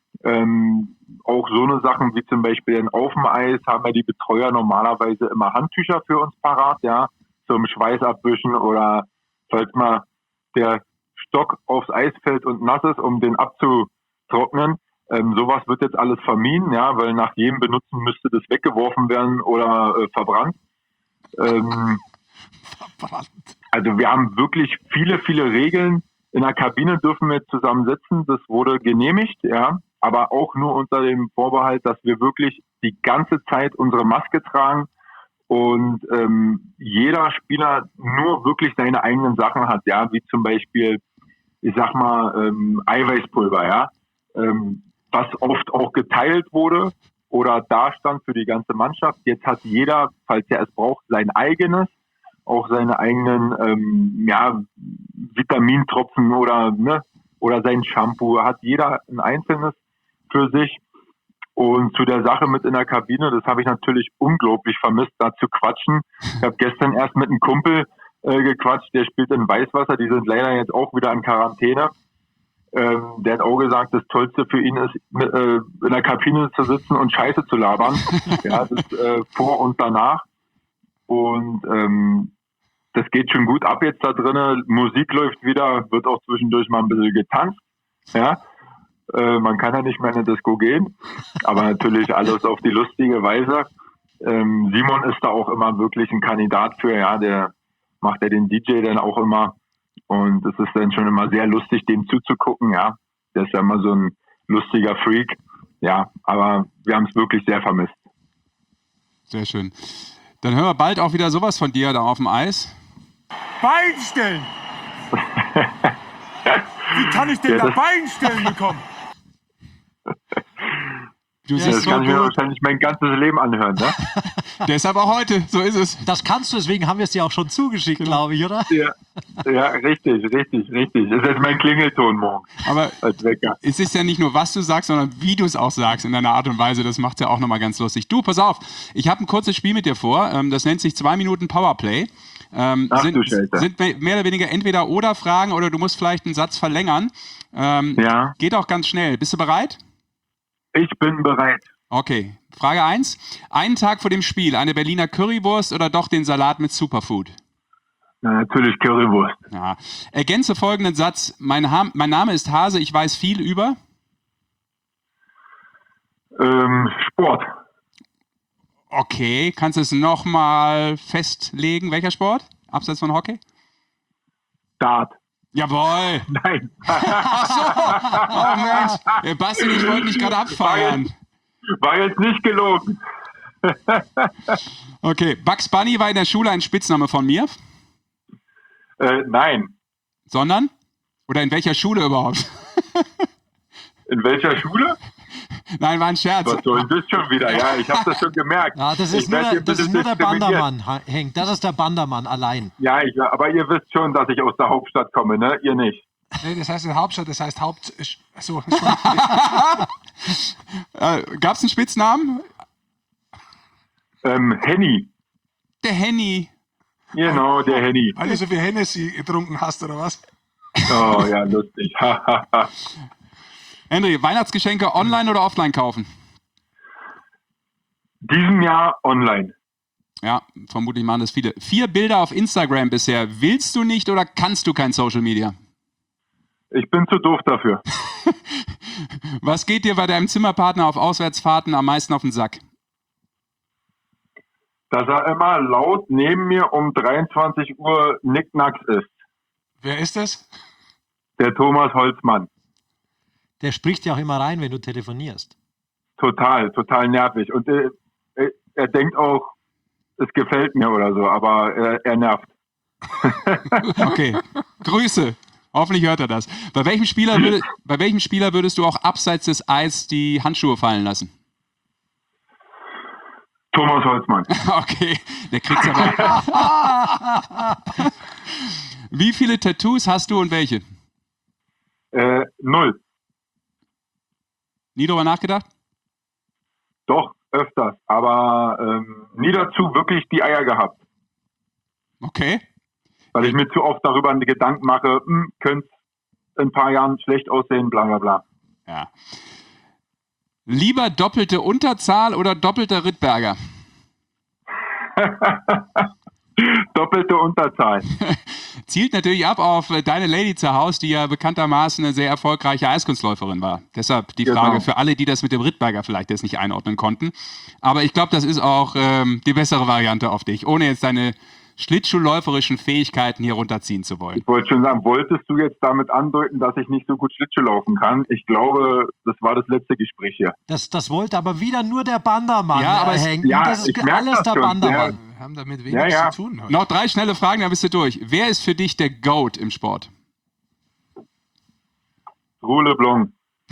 ähm, auch so eine Sachen wie zum Beispiel in auf dem Eis haben ja die Betreuer normalerweise immer Handtücher für uns parat, ja, zum Schweiß abwischen oder falls mal der Stock aufs Eis fällt und nass ist, um den abzutrocknen. Ähm, sowas wird jetzt alles vermieden, ja, weil nach jedem Benutzen müsste das weggeworfen werden oder äh, verbrannt. Ähm, Verbrannt. Also wir haben wirklich viele, viele Regeln. In der Kabine dürfen wir zusammen sitzen. Das wurde genehmigt, ja, aber auch nur unter dem Vorbehalt, dass wir wirklich die ganze Zeit unsere Maske tragen und ähm, jeder Spieler nur wirklich seine eigenen Sachen hat, ja, wie zum Beispiel, ich sag mal, ähm, Eiweißpulver, ja, ähm, was oft auch geteilt wurde oder da stand für die ganze Mannschaft. Jetzt hat jeder, falls er es braucht, sein eigenes, auch seine eigenen ähm, ja, Vitamintropfen oder ne oder sein Shampoo, hat jeder ein einzelnes für sich. Und zu der Sache mit in der Kabine, das habe ich natürlich unglaublich vermisst, da zu quatschen. Ich habe gestern erst mit einem Kumpel äh, gequatscht, der spielt in Weißwasser, die sind leider jetzt auch wieder in Quarantäne. Ähm, der hat auch gesagt, das Tollste für ihn ist, mit, äh, in der Kabine zu sitzen und Scheiße zu labern. Ja, das äh, vor und danach. Und ähm, das geht schon gut ab jetzt da drinnen. Musik läuft wieder, wird auch zwischendurch mal ein bisschen getanzt. Ja, äh, man kann ja nicht mehr in eine Disco gehen, aber natürlich alles auf die lustige Weise. Ähm, Simon ist da auch immer wirklich ein Kandidat für, ja, der macht ja den D J dann auch immer. Und es ist dann schon immer sehr lustig, dem zuzugucken, ja. Der ist ja immer so ein lustiger Freak. Ja, aber wir haben es wirklich sehr vermisst. Sehr schön. Dann hören wir bald auch wieder sowas von dir da auf dem Eis. Bein stellen! Wie kann ich denn Ja, da das- Bein stellen bekommen? Du Ja, siehst Das so kann ich mir gut. wahrscheinlich mein ganzes Leben anhören, ne? deshalb auch heute, so ist es. Das kannst du, deswegen haben wir es dir auch schon zugeschickt, Genau. glaube ich, oder? Ja, ja, richtig, richtig, richtig. Das ist jetzt mein Klingelton morgen Aber als Wecker. es ist ja nicht nur, was du sagst, sondern wie du es auch sagst in deiner Art und Weise. Das macht es ja auch nochmal ganz lustig. Du, pass auf, ich habe ein kurzes Spiel mit dir vor. Ähm, Das nennt sich zwei Minuten Powerplay. Ähm, Ach sind, du Scheiße. sind me- mehr oder weniger entweder oder Fragen oder du musst vielleicht einen Satz verlängern. Ähm, Ja. Geht auch ganz schnell. Bist du bereit? Ich bin bereit. Okay. Frage eins. Einen Tag vor dem Spiel, eine Berliner Currywurst oder doch den Salat mit Superfood? Na, natürlich Currywurst. Ja. Ergänze folgenden Satz. Mein, ha- mein Name ist Hase, ich weiß viel über. Ähm, Sport. Okay. Kannst du es nochmal festlegen? Welcher Sport? Abseits von Hockey? Dart. Jawohl. Nein. Oh Mensch. Äh, Basti, ich wollte dich gerade abfeiern. War jetzt nicht gelogen. Okay. Bugs Bunny war in der Schule ein Spitzname von mir. Äh, nein. Sondern? Oder in welcher Schule überhaupt? In welcher Schule? Nein, war ein Scherz. Was soll das schon wieder? Ja, ich habe das schon gemerkt. Ja, das Ich ist, nur, werd der- hier das bitte ist nur der diskriminiert. Bandermann, Ha- Henk. Das ist der Bandermann allein. Ja, ich, aber ihr wisst schon, dass ich aus der Hauptstadt komme, ne? Ihr nicht. Nee, das heißt in Hauptstadt, das heißt Haupt... So, Äh, Gab es einen Spitznamen? Ähm, Henny. Der Henny. Genau, der Henny. weil du so viel Hennessy getrunken hast, oder was? Oh, ja, lustig. Henry, Weihnachtsgeschenke online oder offline kaufen? Diesem Jahr online. Ja, vermutlich machen das viele. Vier Bilder auf Instagram bisher. Willst du nicht oder kannst du kein Social Media? Ich bin zu doof dafür. Was geht dir bei deinem Zimmerpartner auf Auswärtsfahrten am meisten auf den Sack? Dass er immer laut neben mir um dreiundzwanzig Uhr Nicknacks ist. Wer ist das? Der Thomas Holzmann. Der spricht ja auch immer rein, wenn du telefonierst. Total, total nervig. Und äh, er, er denkt auch, es gefällt mir oder so, aber er, er nervt. Okay, Grüße. Hoffentlich hört er das. Bei welchem, Spieler würde, bei welchem Spieler würdest du auch abseits des Eis die Handschuhe fallen lassen? Thomas Holzmann. Okay, der kriegt's aber. Wie viele Tattoos hast du und welche? Äh, null. Nie drüber nachgedacht? Doch, öfters. Aber ähm, nie dazu wirklich die Eier gehabt. Okay. Weil ich mir zu oft darüber Gedanken mache, hm, könnte in ein paar Jahren schlecht aussehen, bla bla bla. Ja. Lieber doppelte Unterzahl oder doppelter Rittberger? Doppelte Unterzahl. Zielt natürlich ab auf äh, deine Lady zu Hause, die ja bekanntermaßen eine sehr erfolgreiche Eiskunstläuferin war. Deshalb die Frage Genau. für alle, die das mit dem Rittberger vielleicht jetzt nicht einordnen konnten. Aber ich glaube, das ist auch ähm, die bessere Variante auf dich, ohne jetzt deine schlittschuhläuferischen Fähigkeiten hier runterziehen zu wollen. Ich wollte schon sagen, wolltest du jetzt damit andeuten, dass ich nicht so gut Schlittschuh laufen kann? Ich glaube, das war das letzte Gespräch hier. Das, das wollte aber wieder nur der Bandermann, Ja, aber äh, es- Henk. ja, das ist ich merk alles das der schon. Bandermann. Wir haben damit wenig Ja, ja. zu tun heute. Noch drei schnelle Fragen, dann bist du durch. Wer ist für dich der GOAT im Sport? Roux Leblanc.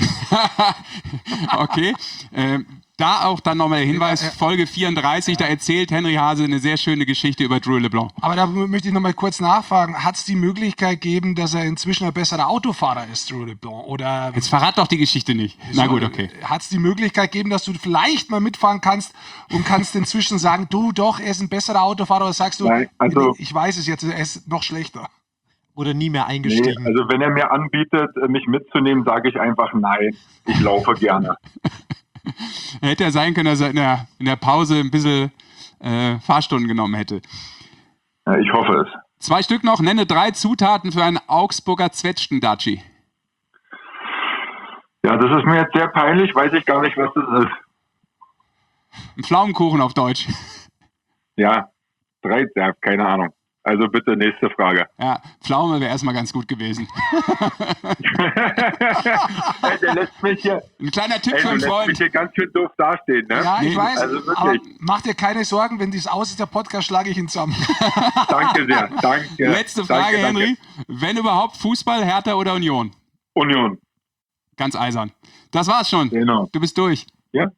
Okay. Ähm, da auch dann nochmal der Hinweis, Folge vierunddreißig, da erzählt Henry Hase eine sehr schöne Geschichte über Drew LeBlanc. Aber da möchte ich noch mal kurz nachfragen. Hat es die Möglichkeit gegeben, dass er inzwischen ein besserer Autofahrer ist, Drew LeBlanc? Oder Jetzt verrat doch die Geschichte nicht. Na gut, okay. Hat es die Möglichkeit gegeben, dass du vielleicht mal mitfahren kannst und kannst inzwischen sagen, du doch, er ist ein besserer Autofahrer, oder sagst du, Nein, also- nee, ich weiß es jetzt, er ist noch schlechter. Oder nie mehr Nee, eingestiegen. also wenn er mir anbietet, mich mitzunehmen, sage ich einfach nein. Ich laufe gerne. Hätte ja sein können, dass er in der, in der Pause ein bisschen äh, Fahrstunden genommen hätte. Ja, ich hoffe es. Zwei Stück noch. Nenne drei Zutaten für einen Augsburger Zwetschgendatschi. Ja, das ist mir jetzt sehr peinlich, weiß ich gar nicht, was das ist. Ein Pflaumenkuchen auf Deutsch. Ja, drei, ja, keine Ahnung. Also bitte nächste Frage. Ja, Pflaume wäre erstmal ganz gut gewesen. Ey, der lässt mich hier, Ein kleiner Tipp ey, für du einen lässt mich Freund. hier ganz schön doof dastehen, ne? Ja, ich Nee, weiß, also wirklich. aber mach dir keine Sorgen, wenn dies aus ist, der Podcast, schlage ich ihn zusammen. Danke sehr, danke. Letzte Frage, danke, danke. Henry. Wenn überhaupt Fußball, Hertha oder Union? Union, Ganz eisern. Das war's schon. genau. Du bist durch. Ja,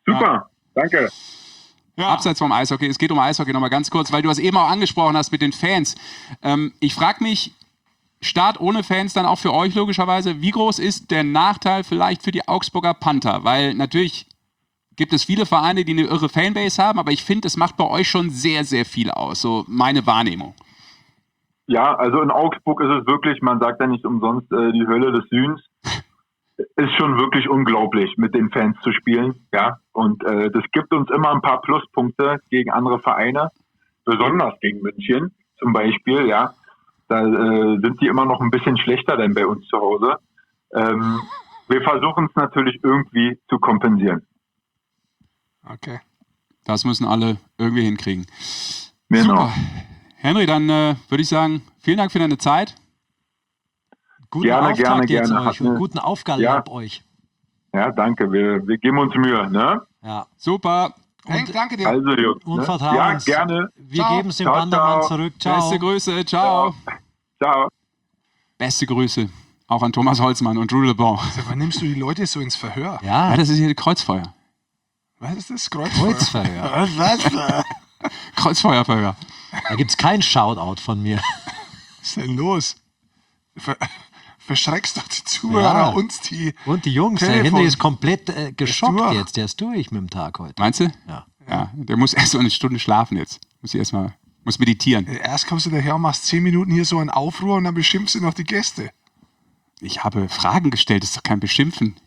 Super, danke. Ja. Abseits vom Eishockey, es geht um Eishockey nochmal ganz kurz, weil du das eben auch angesprochen hast mit den Fans. Ähm, ich frage mich, Start ohne Fans dann auch für euch logischerweise, wie groß ist der Nachteil vielleicht für die Augsburger Panther? Weil natürlich gibt es viele Vereine, die eine irre Fanbase haben, aber ich finde, es macht bei euch schon sehr, sehr viel aus, so meine Wahrnehmung. Ja, also in Augsburg ist es wirklich, man sagt ja nicht umsonst, äh, die Hölle des Südens. Ist schon wirklich unglaublich, mit den Fans zu spielen, ja. Und äh, das gibt uns immer ein paar Pluspunkte gegen andere Vereine, besonders gegen München zum Beispiel, ja. Da äh, sind die immer noch ein bisschen schlechter denn bei uns zu Hause. Ähm, wir versuchen es natürlich irgendwie zu kompensieren. Okay. Das müssen alle irgendwie hinkriegen. Genau. Super. Henry, dann äh, würde ich sagen, vielen Dank für deine Zeit. Guten Gerne, Auftakt gerne, jetzt gerne. euch Hat und mir- guten Aufgaben Ja. ab euch. Ja, danke. Wir, wir geben uns Mühe, ne? Ja. Super. Hank, danke dir. Also, Jungs. Und Ne? vertrauen Ja, uns. gerne. Wir Ciao. geben es dem Ciao, Bandermann ciao. zurück. Ciao. Beste Grüße. Ciao. Ciao. Beste Grüße. Auch an Thomas Holzmann und Drew LeBon. Wann nimmst du die Leute so ins Verhör? Ja, Ja, das ist hier Kreuzfeuer. Was ist das? Kreuzfeuer? Kreuzverhör. Was? Kreuzfeuerverhör. Da gibt es kein Shoutout von mir. Was ist denn los? Ver verschreckst doch die Zuhörer Ja. und die. Und die Jungs, der Telefon. Henry ist komplett äh, geschockt durch. jetzt. Der ist durch mit dem Tag heute. Meinst du? Ja. Ja. Der muss erst so eine Stunde schlafen jetzt. Muss ich erstmal, muss meditieren. Erst kommst du daher und machst zehn Minuten hier so einen Aufruhr und dann beschimpfst du noch die Gäste. Ich habe Fragen gestellt, das ist doch kein Beschimpfen.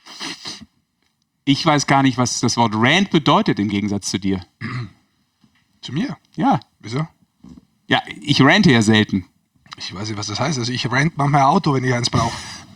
Ich weiß gar nicht, was das Wort Rant bedeutet im Gegensatz zu dir. Zu mir? Ja. Wieso? Ja, ich rante ja selten. Ich weiß nicht, was das heißt. Also ich rent manchmal Auto, wenn ich eins brauche.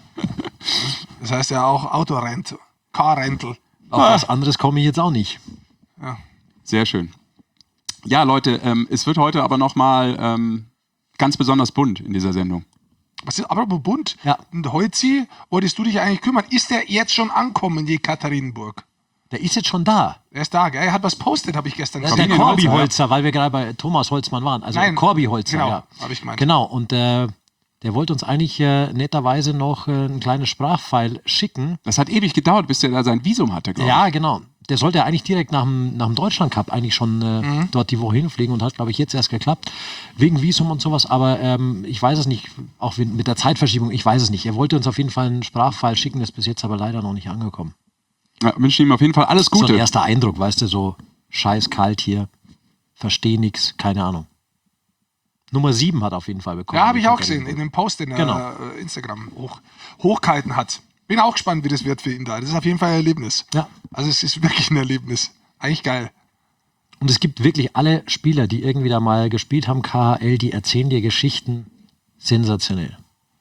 Das heißt ja auch Autorent. Car-Rental. Auf was anderes komme ich jetzt auch nicht. Sehr schön. Ja, Leute, ähm, es wird heute aber nochmal ähm, ganz besonders bunt in dieser Sendung. Was ist apropos bunt? Ja. Und Holzi, wolltest du dich eigentlich kümmern? Ist der jetzt schon angekommen in die Katharinenburg? Der ist jetzt schon da. Er ist da, gell? Er hat was postet, habe ich gestern Das ist der gesehen. Corby Holzer, ja. Holzer, weil wir gerade bei Thomas Holzmann waren. Also Nein, Corby Holzer, genau, ja. hab ich gemeint. Genau, und äh, der wollte uns eigentlich äh, netterweise noch äh, ein kleines Sprachfile schicken. Das hat ewig gedauert, bis der da sein Visum hatte, glaube ich. Ja, genau. Der sollte eigentlich direkt nach dem, nach dem Deutschland Cup eigentlich schon äh, Mhm. dort die Woche hinfliegen und hat, glaube ich, jetzt erst geklappt. Wegen Visum und sowas. Aber ähm, ich weiß es nicht, auch mit der Zeitverschiebung, ich weiß es nicht. Er wollte uns auf jeden Fall einen Sprachfile schicken, das ist bis jetzt aber leider noch nicht angekommen. Ja, wünschen ihm auf jeden Fall alles So Gute. ein erster Eindruck, weißt du, so scheiß kalt hier, verstehe nix, keine Ahnung. Nummer sieben hat auf jeden Fall bekommen. Ja, habe ich auch Katharinenburg. gesehen, in dem Post, den er Genau. äh, Instagram hoch, hochgehalten hat. Bin auch gespannt, wie das wird für ihn da. Das ist auf jeden Fall ein Erlebnis. Ja. Also es ist wirklich ein Erlebnis. Eigentlich geil. Und es gibt wirklich alle Spieler, die irgendwie da mal gespielt haben, K H L, die erzählen dir Geschichten. Sensationell.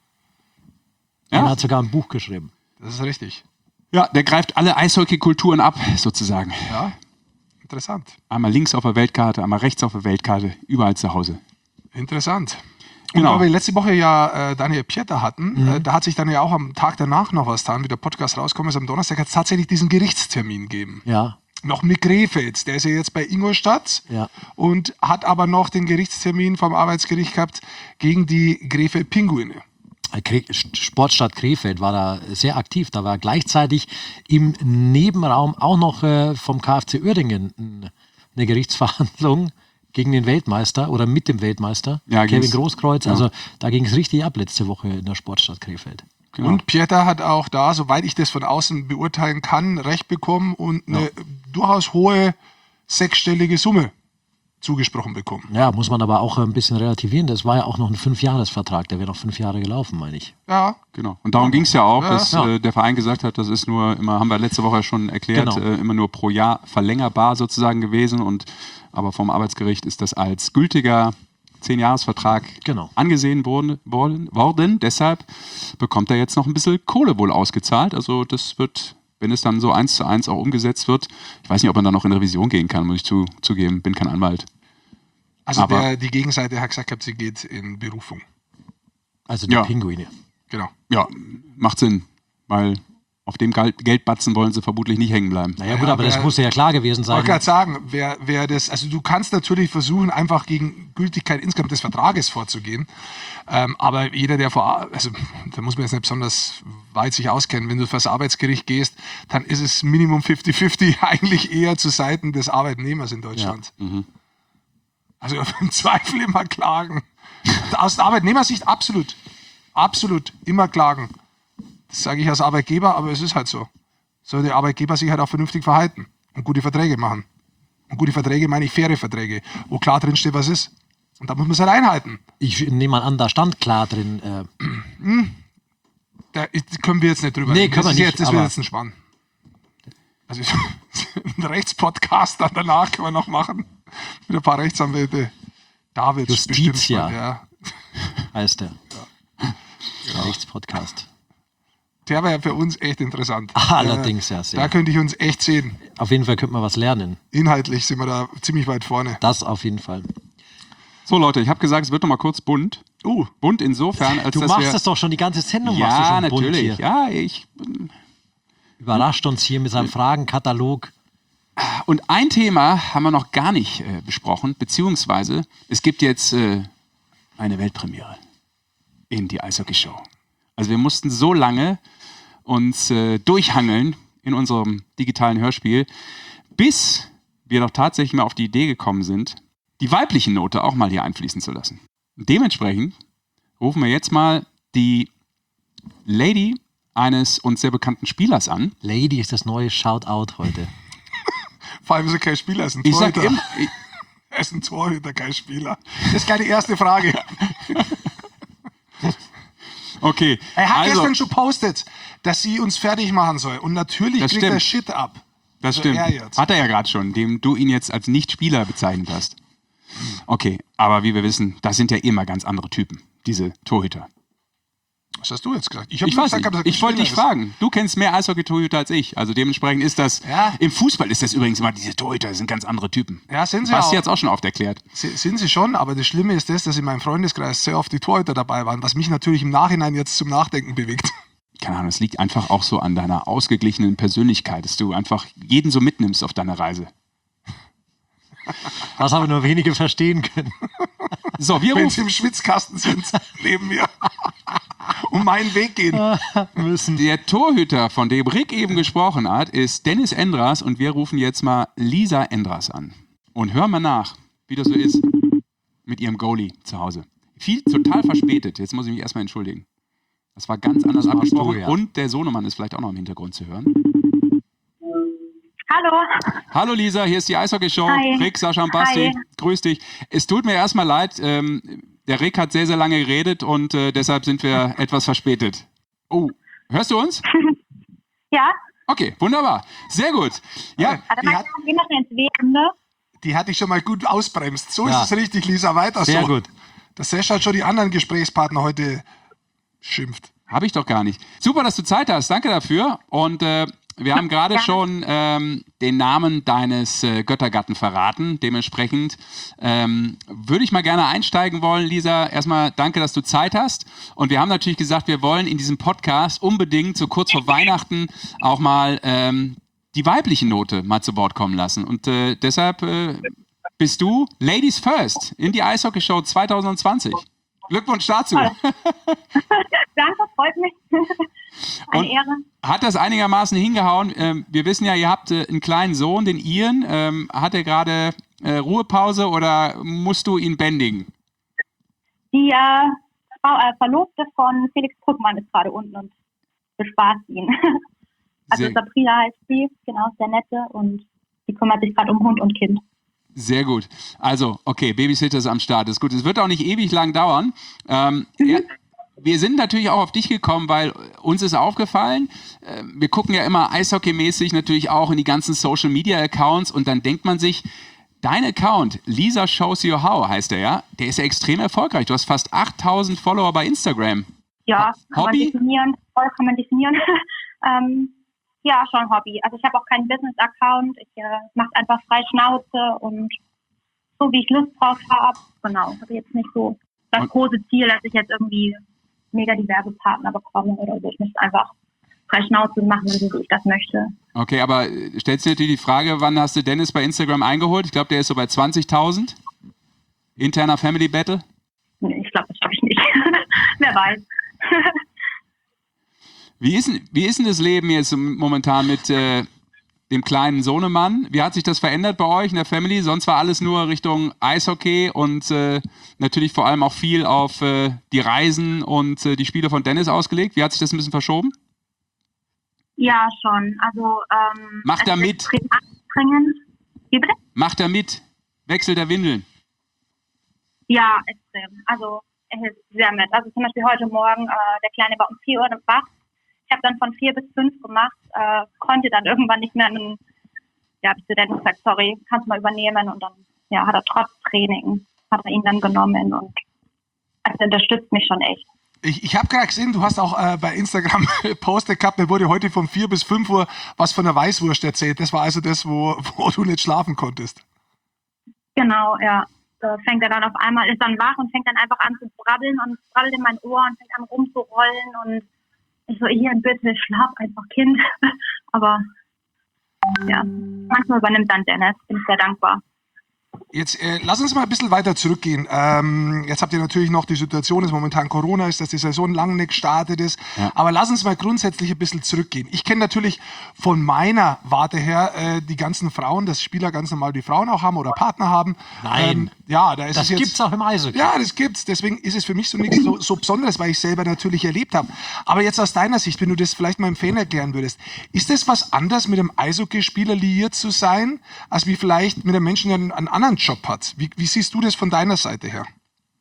Ja. Einer hat sogar ein Buch geschrieben. Das ist richtig. Ja, der greift alle Eishockey-Kulturen ab, sozusagen. Ja, interessant. Einmal links auf der Weltkarte, einmal rechts auf der Weltkarte, überall zu Hause. Interessant. Und Genau. weil wir letzte Woche ja äh, Daniel Pieter hatten, Mhm. äh, da hat sich dann ja auch am Tag danach noch was getan, wie der Podcast rauskommt, ist am Donnerstag hat es tatsächlich diesen Gerichtstermin gegeben. Ja, Noch mit Krefeld, der ist ja jetzt bei Ingolstadt Ja. und hat aber noch den Gerichtstermin vom Arbeitsgericht gehabt gegen die Krefeld Pinguine. Kre- Sportstadt Krefeld war da sehr aktiv. Da war gleichzeitig im Nebenraum auch noch äh, vom K F C Uerdingen n- eine Gerichtsverhandlung gegen den Weltmeister oder mit dem Weltmeister, Ja, Kevin ging's- Großkreuz. ja. Also da ging es richtig ab letzte Woche in der Sportstadt Krefeld. Genau. Und Pieter hat auch da, soweit ich das von außen beurteilen kann, Recht bekommen und eine durchaus hohe sechsstellige Summe zugesprochen bekommen. Ja, muss man aber auch ein bisschen relativieren. Das war ja auch noch ein Fünfjahresvertrag. Der wäre noch fünf Jahre gelaufen, meine ich. Ja, Genau. Und darum ging es ja auch, Ja. dass Ja. Äh, der Verein gesagt hat, das ist nur immer, haben wir letzte Woche schon erklärt, Genau. äh, immer nur pro Jahr verlängerbar sozusagen gewesen. Und aber vom Arbeitsgericht ist das als gültiger Zehn-Jahres-Vertrag Genau. angesehen worden, worden, worden. Deshalb bekommt er jetzt noch ein bisschen Kohle wohl ausgezahlt. Also das wird, wenn es dann so eins zu eins auch umgesetzt wird, ich weiß nicht, ob man da noch in Revision gehen kann, muss ich zu, zugeben, bin kein Anwalt. also Aber- der, die Gegenseite hat gesagt, sie geht in Berufung. Also die Ja. Pinguine. Genau. Ja, macht Sinn, weil auf dem Geld- Geldbatzen wollen sie vermutlich nicht hängen bleiben. Naja gut, aber das wer- muss ja klar gewesen Ich wollte sein. gerade sagen, wer, wer das, also du kannst natürlich versuchen, einfach gegen Gültigkeit insgesamt des Vertrages vorzugehen. Ähm, aber jeder, der vor, also da muss man jetzt nicht besonders weit sich auskennen, wenn du vor das Arbeitsgericht gehst, dann ist es Minimum fünfzig fünfzig eigentlich eher zu Seiten des Arbeitnehmers in Deutschland. Also im Zweifel immer klagen. Aus der Arbeitnehmersicht absolut. Absolut. Immer klagen. Das sage ich als Arbeitgeber, aber es ist halt so. Soll der Arbeitgeber sich halt auch vernünftig verhalten und gute Verträge machen. Und gute Verträge meine ich faire Verträge, wo klar drin steht, was ist. Und da muss man es halt einhalten. Ich nehme mal an, da stand klar drin. Äh, Da können wir jetzt nicht drüber Nee, reden. können das wir ist nicht, jetzt, das wird aber- jetzt ein Spann. Also ein Rechtspodcast dann danach können wir noch machen. Mit ein paar Rechtsanwälte. David bestimmt. Justitia. Mal, ja. heißt der. Ja. Rechtspodcast. Der wäre ja für uns echt interessant. Allerdings, ja, Da sehr. könnte ich uns echt sehen. Auf jeden Fall könnte man was lernen. Inhaltlich sind wir da ziemlich weit vorne. Das auf jeden Fall. So Leute, ich habe gesagt, es wird noch mal kurz bunt. Uh, Bunt insofern, als Du dass machst wir... das doch schon die ganze Sendung. machst du ja, schon bunt natürlich. Hier. Ja, ich... Überrascht uns hier mit seinem Fragenkatalog. Und ein Thema haben wir noch gar nicht äh, besprochen, beziehungsweise es gibt jetzt äh, eine Weltpremiere in die Eishockey-Show. Also wir mussten so lange uns äh, durchhangeln in unserem digitalen Hörspiel, bis wir doch tatsächlich mal auf die Idee gekommen sind, die weibliche Note auch mal hier einfließen zu lassen. Dementsprechend rufen wir jetzt mal die Lady eines uns sehr bekannten Spielers an. Lady ist das neue Shoutout heute. vor allem ist er kein Spieler, er ist ein Ich sag Torhüter. immer, ich, Er ist ein Torhüter, kein Spieler. Das ist keine erste Frage. okay, Er hat also, gestern schon postet, dass sie uns fertig machen soll. Und natürlich Das kriegt er stimmt. Shit ab. das Also stimmt. er jetzt. Hat er ja gerade schon, dem du ihn jetzt als Nicht-Spieler bezeichnet hast. Okay, aber wie wir wissen, das sind ja immer ganz andere Typen, diese Torhüter. Was hast du jetzt gesagt? hab Ich nur weiß gesagt, nicht. dass er kein Ich wollte dich Spieler ist. fragen. Du kennst mehr Eishockey-Torhüter als ich. Also dementsprechend ist das, Ja. im Fußball ist das übrigens immer, diese Torhüter sind ganz andere Typen. Ja, sind sie Basti auch. hat es auch schon oft erklärt. Sie- Sind sie schon, aber das Schlimme ist das, dass in meinem Freundeskreis sehr oft die Torhüter dabei waren, was mich natürlich im Nachhinein jetzt zum Nachdenken bewegt. Keine Ahnung, es liegt einfach auch so an deiner ausgeglichenen Persönlichkeit, dass du einfach jeden so mitnimmst auf deiner Reise. Das haben nur wenige verstehen können. So, wir Wenn rufen sie im Schwitzkasten sind, neben mir. Und meinen Weg gehen. Müssen. Der Torhüter, von dem Rick eben gesprochen hat, ist Dennis Endras und wir rufen jetzt mal Lisa Endras an. Und hören mal nach, wie das so ist mit ihrem Goalie zu Hause. Viel total verspätet. Jetzt muss ich mich erstmal entschuldigen. Das war ganz anders Das warst abgesprochen du, ja. und der Sohnemann ist vielleicht auch noch im Hintergrund zu hören. Hallo. Hallo Lisa, hier ist die Eishockey-Show. Hi. Rick, Sascha und Basti. Hi. Grüß dich. Es tut mir erstmal leid, ähm, der Rick hat sehr, sehr lange geredet und äh, deshalb sind wir etwas verspätet. Oh, hörst du uns? Ja, Okay, wunderbar. Sehr gut. Ja, warte Die mal, hat- gehen noch ins Wegende. Die hatte ich schon mal gut ausbremst. So Ja. ist es richtig, Lisa. Weiter Sehr so. gut. Das Sesh hat schon die anderen Gesprächspartner heute schimpft. habe ich doch gar nicht. Super, dass du Zeit hast. Danke dafür. Und äh, wir haben gerade Gerne. schon ähm, den Namen deines äh, Göttergatten verraten. Dementsprechend ähm, würde ich mal gerne einsteigen wollen, Lisa. Erstmal danke, dass du Zeit hast. Und wir haben natürlich gesagt, wir wollen in diesem Podcast unbedingt so kurz vor Weihnachten auch mal ähm, die weibliche Note mal zu Wort kommen lassen. Und äh, deshalb äh, bist du Ladies First in die Eishockey-Show zwanzig zwanzig. Glückwunsch dazu. Danke, freut mich. Eine Und- Ehre. Hat das einigermaßen hingehauen? Ähm, wir wissen ja, ihr habt äh, einen kleinen Sohn, den Ian. Ähm, hat er gerade äh, Ruhepause oder musst du ihn bändigen? Die äh, Frau, äh, Verlobte von Felix Brückmann ist gerade unten und bespaßt ihn. Also Sehr- Sabrina heißt sie, genau, sehr nette und die kümmert sich gerade um Hund und Kind. Sehr gut. Also, okay, Babysitter ist am Start. Ist gut. Es wird auch nicht ewig lang dauern. Ähm, ja, wir sind natürlich auch auf dich gekommen, weil uns ist aufgefallen, äh, wir gucken ja immer eishockeymäßig natürlich auch in die ganzen Social-Media-Accounts und dann denkt man sich, dein Account, Lisa Shows You How heißt der ja, der ist ja extrem erfolgreich. Du hast fast achttausend Follower bei Instagram. Ja, kann Hobby? man definieren, voll kann man definieren. ähm, ja, schon Hobby. Also ich habe auch keinen Business-Account. Ich äh, mache einfach frei Schnauze und so, wie ich Lust drauf habe. Genau, habe jetzt nicht so das Und- große Ziel, dass ich jetzt irgendwie mega diverse Partner bekomme oder so. Ich möchte einfach frei Schnauze machen, so wie ich das möchte. Okay, aber stellst du dir die Frage, wann hast du Dennis bei Instagram eingeholt? Ich glaube, der ist so bei zwanzigtausend. Interner Family Battle? Nee, ich glaube, das schaffe ich nicht. Wer weiß. Wie ist, wie ist denn das Leben jetzt momentan mit äh, dem kleinen Sohnemann? Wie hat sich das verändert bei euch in der Family? Sonst war alles nur Richtung Eishockey und äh, natürlich vor allem auch viel auf äh, die Reisen und äh, die Spiele von Dennis ausgelegt. Wie hat sich das ein bisschen verschoben? Ja, schon. Also, ähm, Macht er es ist mit? extrem anstrengend. Wie bitte? Macht er mit? Wechsel der Windeln? Ja, extrem. Also, er hilft sehr mit. Also zum Beispiel heute Morgen, äh, der Kleine war um vier Uhr wach. Ich habe dann von vier bis fünf gemacht, äh, konnte dann irgendwann nicht mehr. Dann, ja, habe ich zu Dennis gesagt, sorry, kannst du mal übernehmen. Und dann, ja, hat er trotz Training, hat er ihn dann genommen und also unterstützt mich schon echt. Ich, ich habe gerade gesehen, du hast auch äh, bei Instagram Postet gehabt, mir wurde heute von vier bis fünf Uhr was von der Weißwurst erzählt. Das war also das, wo, wo du nicht schlafen konntest. Genau, ja. Da fängt er dann auf einmal, ist dann wach und fängt dann einfach an zu brabbeln und brabbelt in mein Ohr und fängt an rumzurollen und ich so, hier, bitte, schlaf einfach, Kind. Aber ja, manchmal übernimmt dann Dennis, bin ich sehr dankbar. Jetzt äh, lass uns mal ein bisschen weiter zurückgehen. Ähm, jetzt habt ihr natürlich noch die Situation, dass momentan Corona ist, dass die Saison lang nicht gestartet ist. Ja. Aber lass uns mal grundsätzlich ein bisschen zurückgehen. Ich kenne natürlich von meiner Warte her äh, die ganzen Frauen, dass Spieler ganz normal die Frauen auch haben oder Partner haben. Nein, ähm, ja, da ist das es jetzt, gibt's auch im Eishockey. Ja, das gibt's. Deswegen ist es für mich so nichts so, so Besonderes, weil ich selber natürlich erlebt habe. Aber jetzt aus deiner Sicht, wenn du das vielleicht mal im Fan erklären würdest, ist das was anderes, mit einem Eishockeyspieler liiert zu sein, als wie vielleicht mit einem Menschen, der einen anderen Job hat? Wie, wie siehst du das von deiner Seite her?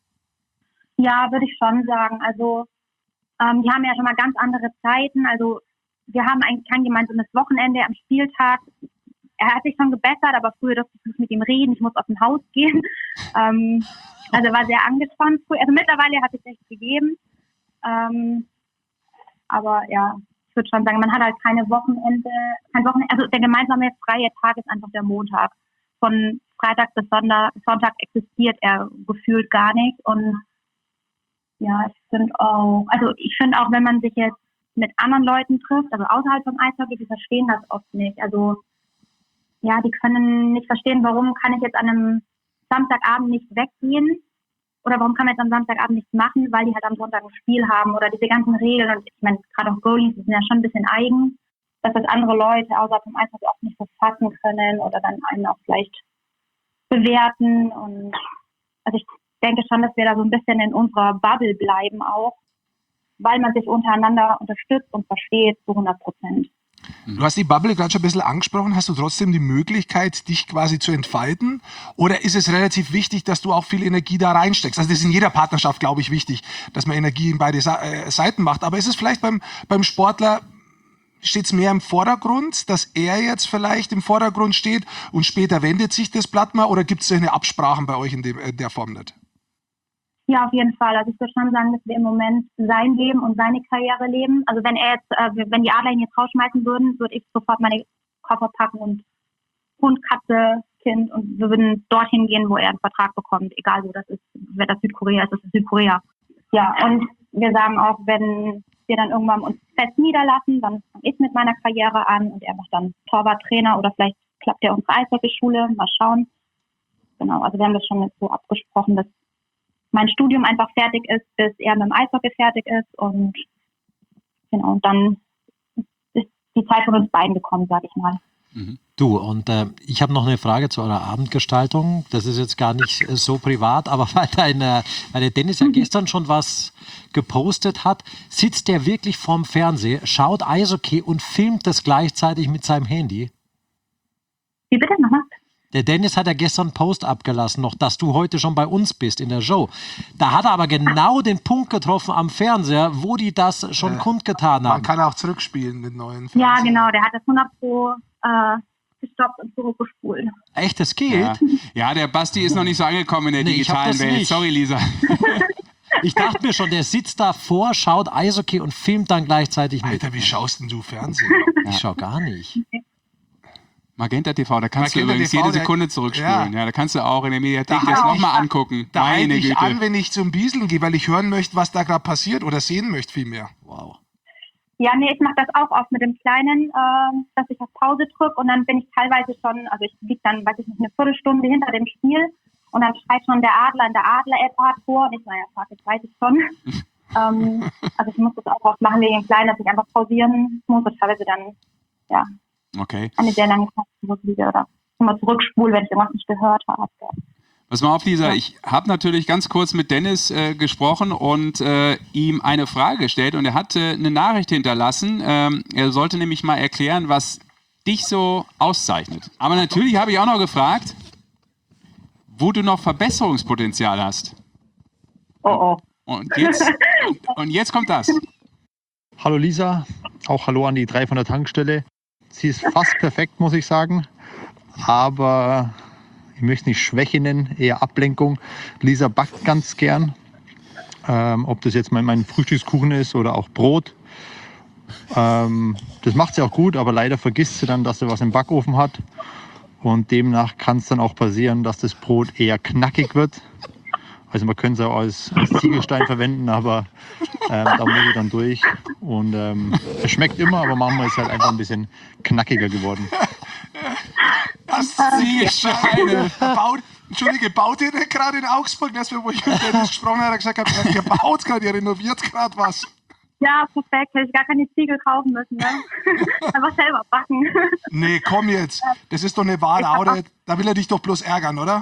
Ja, würde ich schon sagen. Also ähm, die haben ja schon mal ganz andere Zeiten. Also wir haben eigentlich kein gemeinsames Wochenende am Spieltag. Er hat sich schon gebessert, aber früher durfte ich nicht mit ihm reden. Ich muss aus dem Haus gehen. ähm, also war sehr angespannt. Also mittlerweile hat es echt gegeben. Ähm, aber ja, ich würde schon sagen, man hat halt keine Wochenende, kein Wochenende. Also der gemeinsame freie Tag ist einfach der Montag. Von Freitag bis Sonntag, Sonntag existiert er gefühlt gar nicht. Und ja, ich finde auch, also ich finde auch, wenn man sich jetzt mit anderen Leuten trifft, also außerhalb vom Eishockey, die verstehen das oft nicht. Also ja, die können nicht verstehen, warum kann ich jetzt an einem Samstagabend nicht weggehen oder warum kann man jetzt am Samstagabend nichts machen, weil die halt am Sonntag ein Spiel haben oder diese ganzen Regeln. Und ich meine, gerade auch Goalies, die sind ja schon ein bisschen eigen, dass das andere Leute außerhalb vom Eishockey auch nicht so fassen können oder dann einen auch vielleicht bewerten. Und also ich denke schon, dass wir da so ein bisschen in unserer Bubble bleiben auch, weil man sich untereinander unterstützt und versteht zu hundert Prozent. Du hast die Bubble gerade schon ein bisschen angesprochen. Hast du trotzdem die Möglichkeit, dich quasi zu entfalten? Oder ist es relativ wichtig, dass du auch viel Energie da reinsteckst? Also das ist in jeder Partnerschaft, glaube ich, wichtig, dass man Energie in beide Seiten macht. Aber ist es vielleicht beim, beim Sportler, steht es mehr im Vordergrund, dass er jetzt vielleicht im Vordergrund steht und später wendet sich das Blatt mal? Oder gibt es eine Absprachen bei euch in, dem, in der Form nicht? Ja, auf jeden Fall. Also ich würde schon sagen, dass wir im Moment sein Leben und seine Karriere leben. Also wenn er jetzt, äh, wenn die Adler ihn jetzt rausschmeißen würden, würde ich sofort meine Koffer packen und Hund, Katze, Kind und wir würden dorthin gehen, wo er einen Vertrag bekommt. Egal wo das ist. Wenn das Südkorea ist, das ist Südkorea. Ja, und wir sagen auch, wenn wir dann irgendwann uns fest niederlassen, dann fange ich mit meiner Karriere an und er macht dann Torwarttrainer oder vielleicht klappt er unsere Eishockeyschule. Mal schauen. Genau, also wir haben das schon jetzt so abgesprochen, dass mein Studium einfach fertig ist, bis er mit dem Eishockey fertig ist und genau, und dann ist die Zeit von uns beiden gekommen, sag ich mal. Du, und äh, ich habe noch eine Frage zu eurer Abendgestaltung. Das ist jetzt gar nicht äh, so privat, aber weil, dein, äh, weil der Dennis ja gestern schon was gepostet hat, sitzt der wirklich vorm Fernseher, schaut Eishockey und filmt das gleichzeitig mit seinem Handy? Wie bitte nochmal? Der Dennis hat ja gestern einen Post abgelassen, noch, dass du heute schon bei uns bist in der Show. Da hat er aber genau den Punkt getroffen am Fernseher, wo die das schon äh, kundgetan haben. Man kann auch zurückspielen mit neuen Fernsehen. Ja, genau, der hat das hundert Pro äh, gestoppt und zurückgespult. Echt, das geht? Ja. ja, der Basti ist noch nicht so angekommen in der nee, digitalen Welt. Nicht. Sorry, Lisa. Ich dachte mir schon, der sitzt davor, schaut Eishockey und filmt dann gleichzeitig mit. Alter, wie schaust denn du Fernsehen? Ja. Ich schau gar nicht. Magenta T V, da kannst Magenta du übrigens T V, jede Sekunde zurückspulen. Ja. ja, da kannst du auch in der Mediathek da das nochmal angucken. Da halte ich Güte. an, wenn ich zum Bieseln gehe, weil ich hören möchte, was da gerade passiert oder sehen möchte vielmehr. Wow. Ja, nee, ich mache das auch oft mit dem Kleinen, äh, dass ich auf Pause drücke und dann bin ich teilweise schon, also ich liege dann, weiß ich nicht, eine Viertelstunde hinter dem Spiel und dann schreit schon der Adler in der Adler-App vor und ich so, ja, fuck, jetzt weiß ich schon. ähm, also ich muss das auch oft machen wegen dem Kleinen, dass ich einfach pausieren muss und teilweise dann, ja, Okay. eine sehr lange Zeit zurückliege oder immer zurückspule, wenn ich irgendwas nicht gehört habe. Pass mal auf, Lisa, ich habe natürlich ganz kurz mit Dennis äh, gesprochen und äh, ihm eine Frage gestellt und er hat äh, eine Nachricht hinterlassen. Ähm, er sollte nämlich mal erklären, was dich so auszeichnet. Aber natürlich habe ich auch noch gefragt, wo du noch Verbesserungspotenzial hast. Oh oh. Und jetzt, und, und jetzt kommt das. Hallo Lisa, auch hallo an die drei von der Tankstelle. Sie ist fast perfekt, muss ich sagen, aber ich möchte nicht Schwäche nennen, eher Ablenkung. Lisa backt ganz gern, ähm, ob das jetzt mein, mein Frühstückskuchen ist oder auch Brot. Ähm, das macht sie auch gut, aber leider vergisst sie dann, dass sie was im Backofen hat. Und demnach kann es dann auch passieren, dass das Brot eher knackig wird. Also man könnte es auch als, als Ziegelstein verwenden, aber ähm, da muss ich dann durch. Und ähm, es schmeckt immer, aber manchmal ist es halt einfach ein bisschen knackiger geworden. Das Ziegelsteine. Baut, Entschuldige, baut ihr denn gerade in Augsburg? Das, wo ich mit Dennis gesprochen habe, gesagt habe, ihr baut gerade, ihr renoviert gerade was. Ja, perfekt. Hätte ich gar keine Ziegel kaufen müssen. Ne? Einfach selber backen. Nee, komm jetzt. Das ist doch eine wahre Aude. Da will er dich doch bloß ärgern, oder?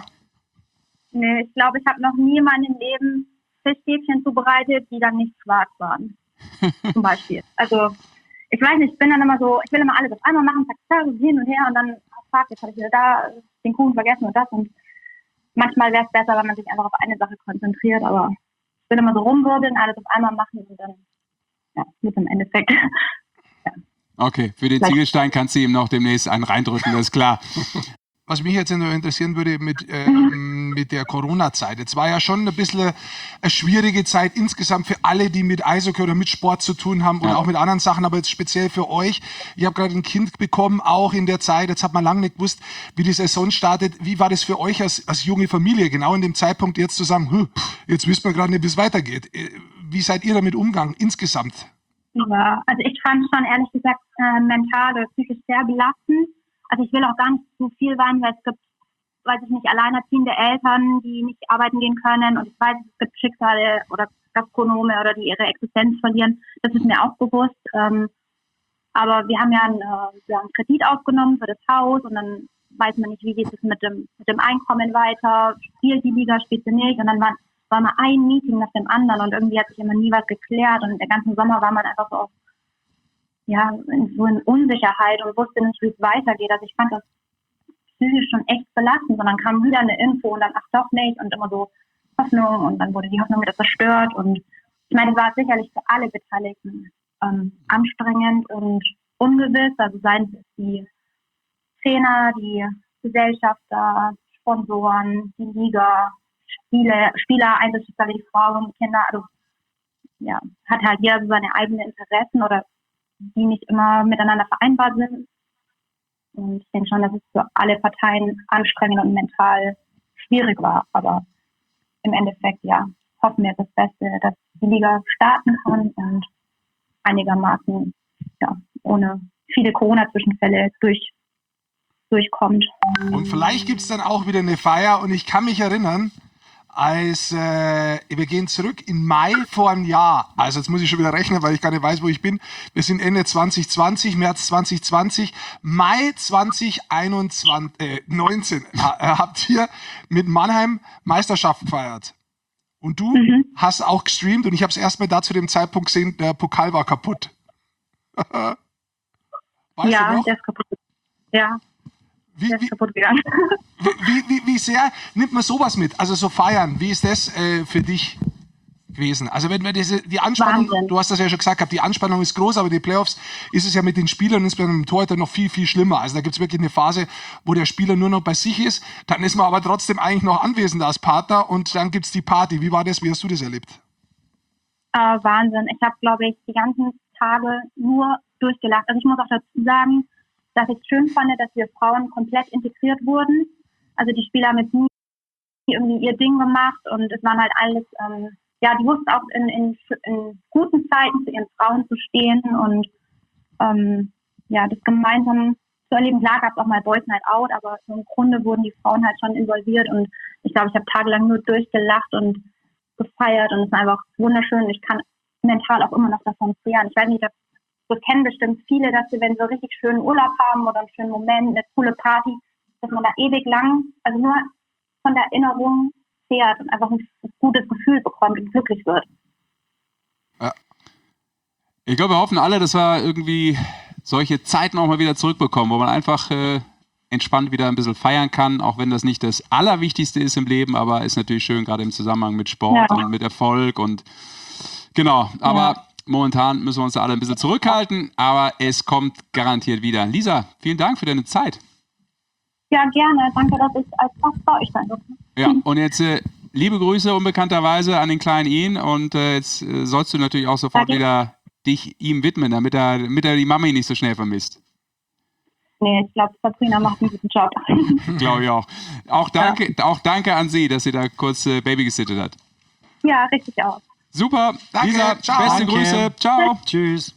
Nee, ich glaube, ich habe noch nie in meinem Leben Fischstäbchen zubereitet, die dann nicht schwarz waren. Zum Beispiel. Also, ich weiß nicht, ich bin dann immer so, ich will immer alles auf einmal machen, zack, zack, hin und her und dann, oh fuck, jetzt habe ich wieder da den Kuchen vergessen und das und manchmal wäre es besser, wenn man sich einfach auf eine Sache konzentriert, aber ich will immer so rumwirbeln, alles auf einmal machen und dann, ja, mit dem Endeffekt. Ja. Okay, für den Ziegelstein kannst du ihm noch demnächst einen reindrücken, das ist klar. Was mich jetzt nur interessieren würde mit, ähm, mit der Corona-Zeit. Jetzt war ja schon ein bisschen eine schwierige Zeit insgesamt für alle, die mit Eishockey oder mit Sport zu tun haben oder Ja. auch mit anderen Sachen, aber jetzt speziell für euch. Ich habe gerade ein Kind bekommen, auch in der Zeit. Jetzt hat man lange nicht gewusst, wie die Saison startet. Wie war das für euch als, als junge Familie, genau in dem Zeitpunkt jetzt zu sagen, hm, jetzt wissen wir gerade nicht, wie es weitergeht. Wie seid ihr damit umgegangen insgesamt? Ja, also ich fand schon ehrlich gesagt äh, mental oder psychisch sehr belastend. Also ich will auch gar nicht zu viel weinen, weil es gibt, weiß ich nicht, alleinerziehende Eltern, die nicht arbeiten gehen können und ich weiß, es gibt Schicksale oder Gastronomen oder die ihre Existenz verlieren. Das ist mir auch bewusst. Ähm, aber wir haben ja einen, äh, wir haben einen Kredit aufgenommen für das Haus und dann weiß man nicht, wie geht es mit dem, mit dem Einkommen weiter, spielt die Liga, spielt sie nicht und dann war, war mal ein Meeting nach dem anderen und irgendwie hat sich immer nie was geklärt und den ganzen Sommer war man einfach so auf ja, so in Unsicherheit und wusste nicht, wie es weitergeht. Also ich fand das psychisch schon echt belastend. Und dann kam wieder eine Info und dann, ach doch nicht. Und immer so Hoffnung und dann wurde die Hoffnung wieder zerstört. Und ich meine, es war sicherlich für alle Beteiligten ähm, anstrengend und ungewiss. Also seien es die Trainer, die Gesellschafter, Sponsoren, die Liga, Spiele, Spieler, Einzelschicksale, die Frauen, die Kinder. Also ja, hat halt jeder so seine eigenen Interessen oder die nicht immer miteinander vereinbar sind. Und ich denke schon, dass es für alle Parteien anstrengend und mental schwierig war. Aber im Endeffekt, ja, hoffen wir das Beste, dass die Liga starten kann und einigermaßen ja, ohne viele Corona-Zwischenfälle durch, durchkommt. Und vielleicht gibt es dann auch wieder eine Feier und ich kann mich erinnern, als äh, wir gehen zurück in Mai vor einem Jahr. Also jetzt muss ich schon wieder rechnen, weil ich gar nicht weiß, wo ich bin. Wir sind Ende zwanzig zwanzig, März zwanzig zwanzig, Mai zwanzig einundzwanzig, äh, neunzehn ha, äh, habt ihr mit Mannheim Meisterschaft gefeiert. Und du mhm. hast auch gestreamt und ich habe es erst mal da zu dem Zeitpunkt gesehen, der Pokal war kaputt. Weißt ja, du noch? Der ist kaputt. Ja. Wie, wie, wie, wie, wie sehr nimmt man sowas mit? Also so feiern, wie ist das äh, für dich gewesen? Also wenn wir diese, die Anspannung, Wahnsinn. Du hast das ja schon gesagt, die Anspannung ist groß, aber die Playoffs ist es ja mit den Spielern, insbesondere mit dem Torhüter, noch viel, viel schlimmer. Also da gibt es wirklich eine Phase, wo der Spieler nur noch bei sich ist, dann ist man aber trotzdem eigentlich noch anwesend als Partner und dann gibt es die Party. Wie war das? Wie hast du das erlebt? Äh, Wahnsinn. Ich habe, glaube ich, die ganzen Tage nur durchgelacht. Also ich muss auch dazu sagen, dass ich schön fand, dass wir Frauen komplett integriert wurden. Also die Spieler haben jetzt nie irgendwie ihr Ding gemacht und es waren halt alles ähm, ja, die wusste auch in, in, in guten Zeiten zu ihren Frauen zu stehen und ähm, ja, das gemeinsam zu erleben. Klar gab es auch mal Boys Night Out, aber im Grunde wurden die Frauen halt schon involviert und ich glaube, ich habe tagelang nur durchgelacht und gefeiert und es ist einfach wunderschön. Ich kann mental auch immer noch davon zehren. Ich weiß nicht, das kennen bestimmt viele, dass sie, wenn sie so richtig schönen Urlaub haben oder einen schönen Moment, eine coole Party, dass man da ewig lang, also nur von der Erinnerung zehrt und einfach ein gutes Gefühl bekommt und glücklich wird. Ja. Ich glaube, wir hoffen alle, dass wir irgendwie solche Zeiten auch mal wieder zurückbekommen, wo man einfach äh, entspannt wieder ein bisschen feiern kann, auch wenn das nicht das Allerwichtigste ist im Leben, aber ist natürlich schön, gerade im Zusammenhang mit Sport Ja. und mit Erfolg und genau, aber Ja. momentan müssen wir uns da alle ein bisschen zurückhalten, aber es kommt garantiert wieder. Lisa, vielen Dank für deine Zeit. Ja, gerne. Danke, dass ich als Gast bei euch sein durfte. Ja, und jetzt äh, liebe Grüße unbekannterweise an den kleinen Ian und äh, jetzt äh, sollst du natürlich auch sofort Danke. wieder dich ihm widmen, damit er, damit er die Mami nicht so schnell vermisst. Nee, ich glaube, Sabrina macht einen guten Job. Glaube ich auch. Auch danke, ja. auch danke an sie, dass sie da kurz äh, Baby gesittet hat. Ja, richtig auch. Super, Danke, Lisa, ciao. beste Danke. Grüße, ciao. Tschüss.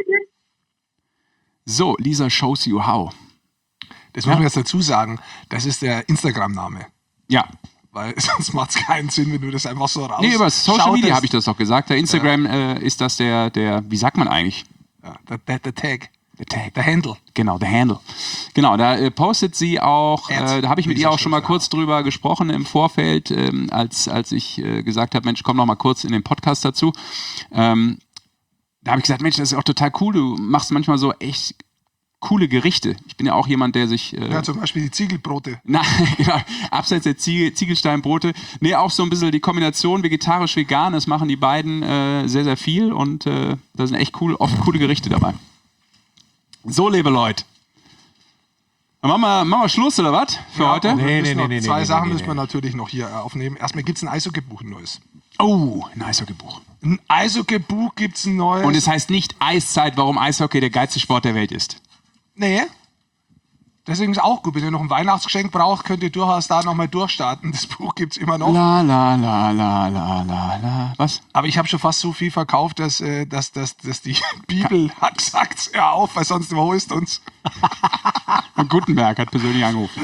So, Lisa shows you how. Das muss man jetzt dazu sagen, das ist der Instagram-Name. Ja, Weil sonst macht es keinen Sinn, wenn du das einfach so raus. nee, über Social schautest. Media habe ich das doch gesagt. Der Instagram äh, ist das der, der, wie sagt man eigentlich? Ja, der, der, der Tag, Der Tag. der Handle. Genau, der Handle. Genau, da äh, postet sie auch, Ads. äh, da habe ich mit Lisa ihr auch schon mal Schulze, kurz drüber gesprochen im Vorfeld, ähm, als, als ich äh, gesagt habe, Mensch, komm noch mal kurz in den Podcast dazu. Ähm, da habe ich gesagt, Mensch, das ist auch total cool, du machst manchmal so echt coole Gerichte. Ich bin ja auch jemand, der sich... Äh, Ja, zum Beispiel die Ziegelbrote. Na, genau, abseits der Ziegel, Ziegelsteinbrote. Nee, auch so ein bisschen die Kombination vegetarisch-vegan, das machen die beiden äh, sehr, sehr viel und äh, da sind echt cool, oft coole Gerichte dabei. So, liebe Leute. Machen wir, machen wir Schluss, oder was, für Ja, heute? und wir Nee, müssen nee, noch nee, zwei nee, Sachen nee, müssen wir nee. natürlich noch hier äh, aufnehmen. Erstmal gibt es ein Eishockey-Buch, ein neues. Oh, ein Eishockey-Buch. Ein Eishockey-Buch gibt es ein neues. Und es heißt nicht Eiszeit, warum Eishockey der geilste Sport der Welt ist. Nee. Deswegen ist auch gut. Wenn ihr noch ein Weihnachtsgeschenk braucht, könnt ihr durchaus da nochmal durchstarten. Das Buch gibt es immer noch. La, la, la, la, la, la, la. Was? Aber ich habe schon fast so viel verkauft, dass, äh, dass, dass, dass die Bibel hat gesagt, hör auf, weil sonst überholst uns. Und Gutenberg hat persönlich angerufen.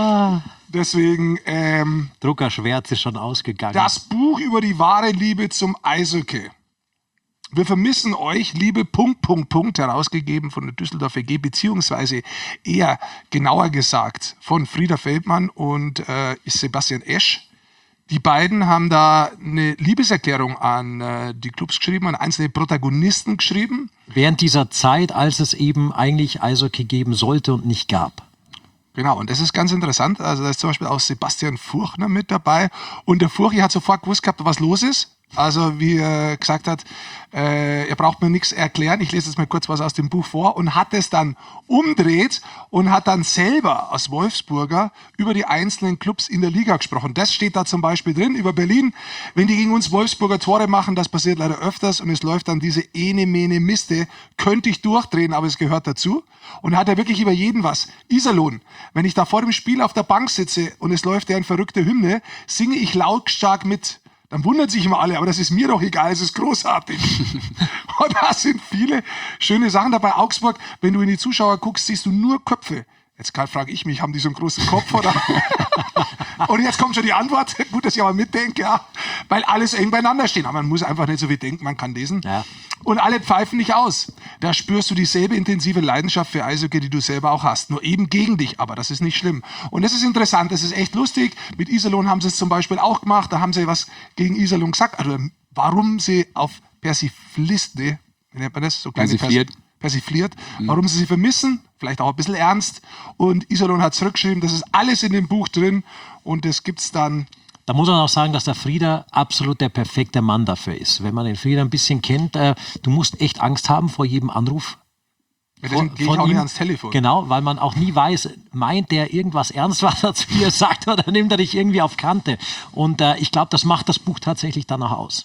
Deswegen ähm, Druckerschwärz ist schon ausgegangen. das Buch über die wahre Liebe zum Eishockey. Wir vermissen euch, liebe Punkt, Punkt, Punkt, herausgegeben von der Düsseldorfer G, beziehungsweise eher genauer gesagt von Frieda Feldmann und äh, Sebastian Esch. Die beiden haben da eine Liebeserklärung an äh, die Clubs geschrieben, an einzelne Protagonisten geschrieben. Während dieser Zeit, als es eben eigentlich Eishockey geben sollte und nicht gab. Genau, und das ist ganz interessant. Also da ist zum Beispiel auch Sebastian Furchner mit dabei. Und der Furchi hat sofort gewusst gehabt, was los ist. Also wie er gesagt hat, äh, er braucht mir nichts erklären. Ich lese jetzt mal kurz was aus dem Buch vor und hat es dann umdreht und hat dann selber als Wolfsburger über die einzelnen Clubs in der Liga gesprochen. Das steht da zum Beispiel drin über Berlin. Wenn die gegen uns Wolfsburger Tore machen, das passiert leider öfters und es läuft dann diese ene, mene, Miste, könnte ich durchdrehen, aber es gehört dazu. Und hat er wirklich über jeden was. Iserlohn, wenn ich da vor dem Spiel auf der Bank sitze und es läuft ja eine verrückte Hymne, singe ich lautstark mit. Dann wundern sich immer alle, aber das ist mir doch egal, es ist großartig. Und da sind viele schöne Sachen dabei. Augsburg, wenn du in die Zuschauer guckst, siehst du nur Köpfe. Jetzt frage ich mich, haben die so einen großen Kopf? Oder? Und jetzt kommt schon die Antwort. Gut, dass ich aber mitdenke, ja. Weil alles eng beieinander stehen. Aber man muss einfach nicht so viel denken, man kann lesen. Ja. Und alle pfeifen nicht aus. Da spürst du dieselbe intensive Leidenschaft für Eishockey, die du selber auch hast. Nur eben gegen dich, aber das ist nicht schlimm. Und das ist interessant, das ist echt lustig. Mit Iserlohn haben sie es zum Beispiel auch gemacht. Da haben sie was gegen Iserlohn gesagt. Also warum sie auf Persifliste, wie nennt man das? So kleine Persifliert. Pers persifliert, warum sie sie vermissen, vielleicht auch ein bisschen ernst. Und Iserlohn hat zurückgeschrieben, das ist alles in dem Buch drin und das gibt's dann. Da muss man auch sagen, dass der Frieder absolut der perfekte Mann dafür ist. Wenn man den Frieder ein bisschen kennt, äh, du musst echt Angst haben vor jedem Anruf. Ja, deswegen gehe ich auch nicht ans Telefon. Genau, weil man auch nie weiß, meint der irgendwas ernst, was er zu dir sagt, oder nimmt er dich irgendwie auf Kante. Und äh, ich glaube, das macht das Buch tatsächlich danach aus.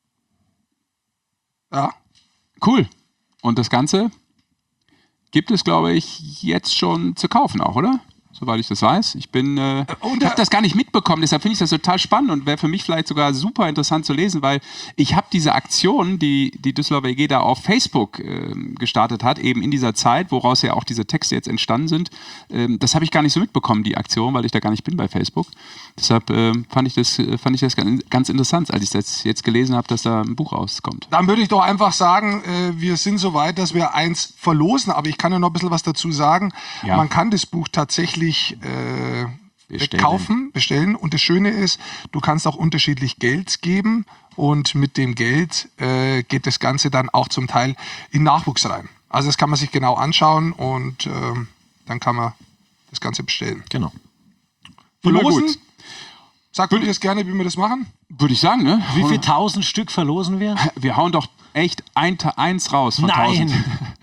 Ja. Cool. Und das Ganze gibt es, glaube ich, jetzt schon zu kaufen auch, oder? soweit ich das weiß. Ich bin, äh, Und, ich habe das gar nicht mitbekommen, deshalb finde ich das total spannend und wäre für mich vielleicht sogar super interessant zu lesen, weil ich habe diese Aktion, die die Düsseldorfer E G da auf Facebook äh, gestartet hat, eben in dieser Zeit, woraus ja auch diese Texte jetzt entstanden sind, ähm, das habe ich gar nicht so mitbekommen, die Aktion, weil ich da gar nicht bin bei Facebook. Deshalb äh, fand ich das, fand ich das ganz, ganz interessant, als ich das jetzt gelesen habe, dass da ein Buch rauskommt. Dann würde ich doch einfach sagen, äh, wir sind so weit, dass wir eins verlosen, aber ich kann ja noch ein bisschen was dazu sagen. Ja. Man kann das Buch tatsächlich äh, Bestellen. kaufen, bestellen und das Schöne ist, du kannst auch unterschiedlich Geld geben und mit dem Geld äh, geht das Ganze dann auch zum Teil in Nachwuchs rein. Also das kann man sich genau anschauen und ähm, dann kann man das Ganze bestellen. Genau. Immer Verlosen? gut. Sagt ihr das gerne, wie wir das machen? Würde ich sagen, ne? Wie viel tausend Stück verlosen wir? Wir hauen doch echt ein, eins raus von Nein. tausend.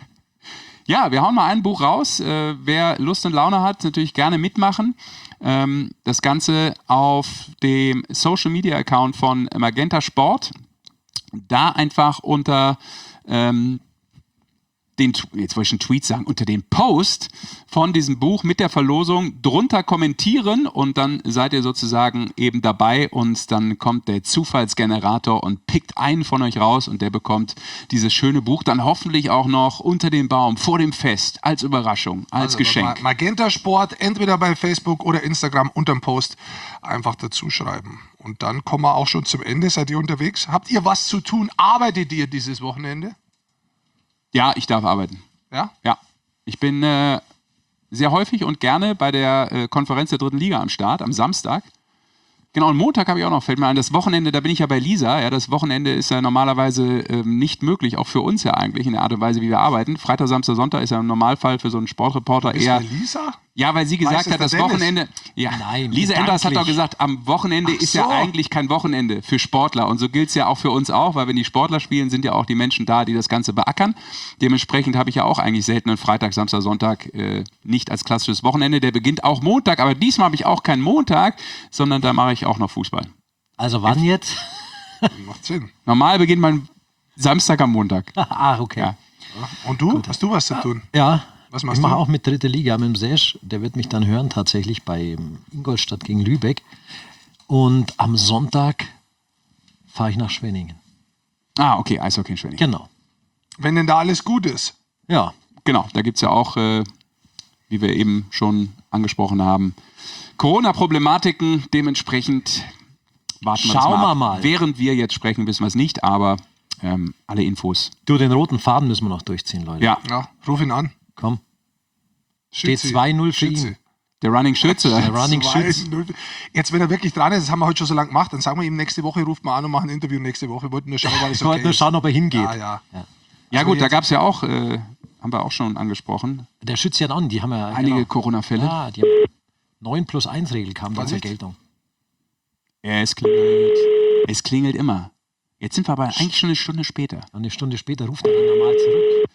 Ja, wir hauen mal ein Buch raus. Äh, wer Lust und Laune hat, natürlich gerne mitmachen. Ähm, das Ganze auf dem Social Media Account von Magenta Sport. Da einfach unter ähm, den, jetzt wollte ich einen Tweet sagen, unter dem Post von diesem Buch mit der Verlosung drunter kommentieren und dann seid ihr sozusagen eben dabei und dann kommt der Zufallsgenerator und pickt einen von euch raus und der bekommt dieses schöne Buch dann hoffentlich auch noch unter dem Baum, vor dem Fest, als Überraschung, als Also Geschenk. Magenta Sport, entweder bei Facebook oder Instagram unterm Post einfach dazu schreiben. Und dann kommen wir auch schon zum Ende. Seid ihr unterwegs? Habt ihr was zu tun? Arbeitet ihr dieses Wochenende? Ja, ich darf arbeiten. Ja? Ja, ich bin äh, sehr häufig und gerne bei der äh, Konferenz der dritten Liga am Start, am Samstag. Genau, und Montag habe ich auch noch, fällt mir ein, das Wochenende, da bin ich ja bei Lisa. Ja, das Wochenende ist ja normalerweise ähm, nicht möglich, auch für uns ja eigentlich, in der Art und Weise, wie wir arbeiten. Freitag, Samstag, Sonntag ist ja im Normalfall für so einen Sportreporter Bist eher... du Lisa? Ja, weil sie gesagt Weißt du, hat, das der Dennis? Wochenende... Ja, Nein, Lisa Enders hat doch gedanklich. gesagt, am Wochenende Ach ist ja so. eigentlich kein Wochenende für Sportler. Und so gilt es ja auch für uns auch, weil wenn die Sportler spielen, sind ja auch die Menschen da, die das Ganze beackern. Dementsprechend habe ich ja auch eigentlich selten einen Freitag, Samstag, Sonntag äh, nicht als klassisches Wochenende. Der beginnt auch Montag, aber diesmal habe ich auch keinen Montag, sondern da mache ich auch noch Fußball. Also wann jetzt? Macht Sinn. Normal beginnt mein Samstag am Montag. ah, okay. Ja. Und du? Hast du was zu tun? Ja, Was machst ich mache du? auch mit dritte Liga mit dem Sesh. Der wird mich dann hören tatsächlich bei Ingolstadt gegen Lübeck. Und am Sonntag fahre ich nach Schwenningen. Ah, okay, Eishockey in Schwenningen. Genau. Wenn denn da alles gut ist. Ja, Genau, da gibt es ja auch, äh, wie wir eben schon angesprochen haben, Corona-Problematiken. Dementsprechend warten wir das Schauen mal wir ab. mal. Während wir jetzt sprechen, wissen wir es nicht, aber ähm, alle Infos. du, den roten Faden müssen wir noch durchziehen, Leute. Ja, Ja, ruf ihn an. Komm, steht Schützi. zwei null für Schützi. ihn. der Running Schütze. Der Running zwei Schütz. null. Jetzt, wenn er wirklich dran ist, das haben wir heute schon so lange gemacht, dann sagen wir ihm, nächste Woche ruft mal an und machen ein Interview nächste Woche. Wir wollten nur schauen, weil es Ich wollte okay nur ist. schauen, ob er hingeht. Ja, ja. Ja So, gut, da jetzt- gab es ja auch, äh, haben wir auch schon angesprochen, Der Schütz ja an, die haben ja einige genau. Corona-Fälle. Ja, die haben neun plus eins Regel kam dann zur echt? Geltung. Ja, es klingelt. Es klingelt immer. Jetzt sind wir aber eigentlich schon eine Stunde später. Und eine Stunde später ruft er dann normal zurück.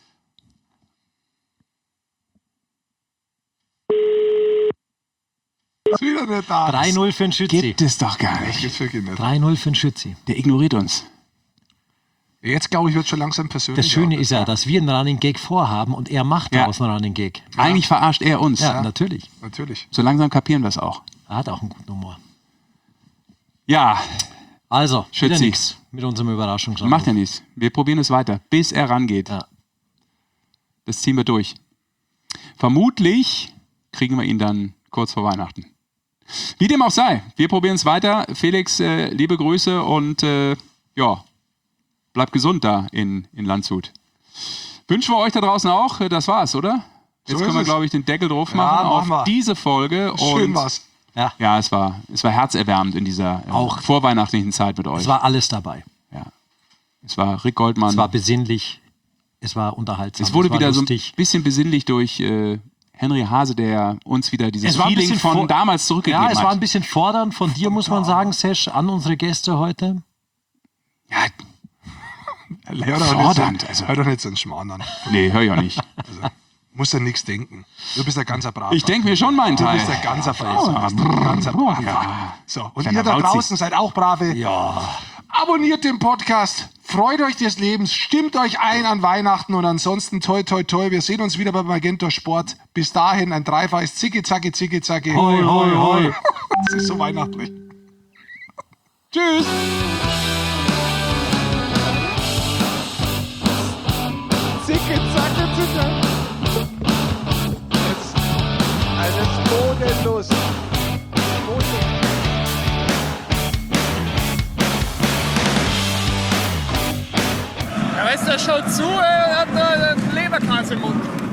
Ist wieder nicht da. drei null für den Schützi. Gibt es doch gar Das nicht. gibt's wirklich nicht. drei null für den Schützi. Der ignoriert uns. Jetzt, glaube ich, wird schon langsam persönlich. Das Schöne ist ja, dass wir einen Running Gag vorhaben und er macht Ja. daraus einen Running Gag. Eigentlich verarscht er uns. Ja, natürlich. Natürlich. So langsam kapieren wir es auch. Er hat auch einen guten Humor. Ja, Also, wieder Schützi. nichts mit unserem Überraschungsanruf. macht ja nichts. Wir probieren es weiter, bis er rangeht. Ja. Das ziehen wir durch. Vermutlich kriegen wir ihn dann kurz vor Weihnachten. Wie dem auch sei, wir probieren es weiter. Felix, äh, liebe Grüße und äh, ja, bleibt gesund da in, in Landshut. Wünschen wir euch da draußen auch. Das war's, oder? So Jetzt ist können wir, es. glaube ich, den Deckel drauf Ja, machen machen auf wir. diese Folge. Schön und war's. Ja, es war, es war herzerwärmend in dieser äh, Auch. vorweihnachtlichen Zeit mit euch. Es war alles dabei. ja. Es war Rick Goldmann. Es war besinnlich. Es war unterhaltsam. Es wurde war wieder so ein lustig. bisschen besinnlich durch äh, Henry Hase, der uns wieder dieses Es war ein Feeling bisschen von vor- damals zurückgegeben Ja, es hat. war ein bisschen fordernd von dir, muss man sagen, Sesh, an unsere Gäste heute. ja, Hör doch Fordernd, nicht so, also. hör doch nicht so einen Schmarrn an. nee, hör ich auch nicht. Musst ja nichts denken. Du bist ein ganzer Braver. Ich denke mir schon meinen Du Teil. bist ein ganzer Braver. Du bist ein ganzer Braver. So, und Kleiner ihr da Rauzi. draußen seid auch brave. Ja. Abonniert den Podcast. Freut euch des Lebens. Stimmt euch ein an Weihnachten. Und ansonsten toi, toi, toi. Wir sehen uns wieder bei Magenta Sport. Bis dahin ein dreifaches Zicki, Zacki, Zicki, Zacki. Hoi, hoi, hoi. Das ist so weihnachtlich. Tschüss. Zicke, zacke, zicke. Jetzt alles bodenlos. Bodenlos. Ja, weißt du, schaut zu, er hat da einen Leberkranz im Mund.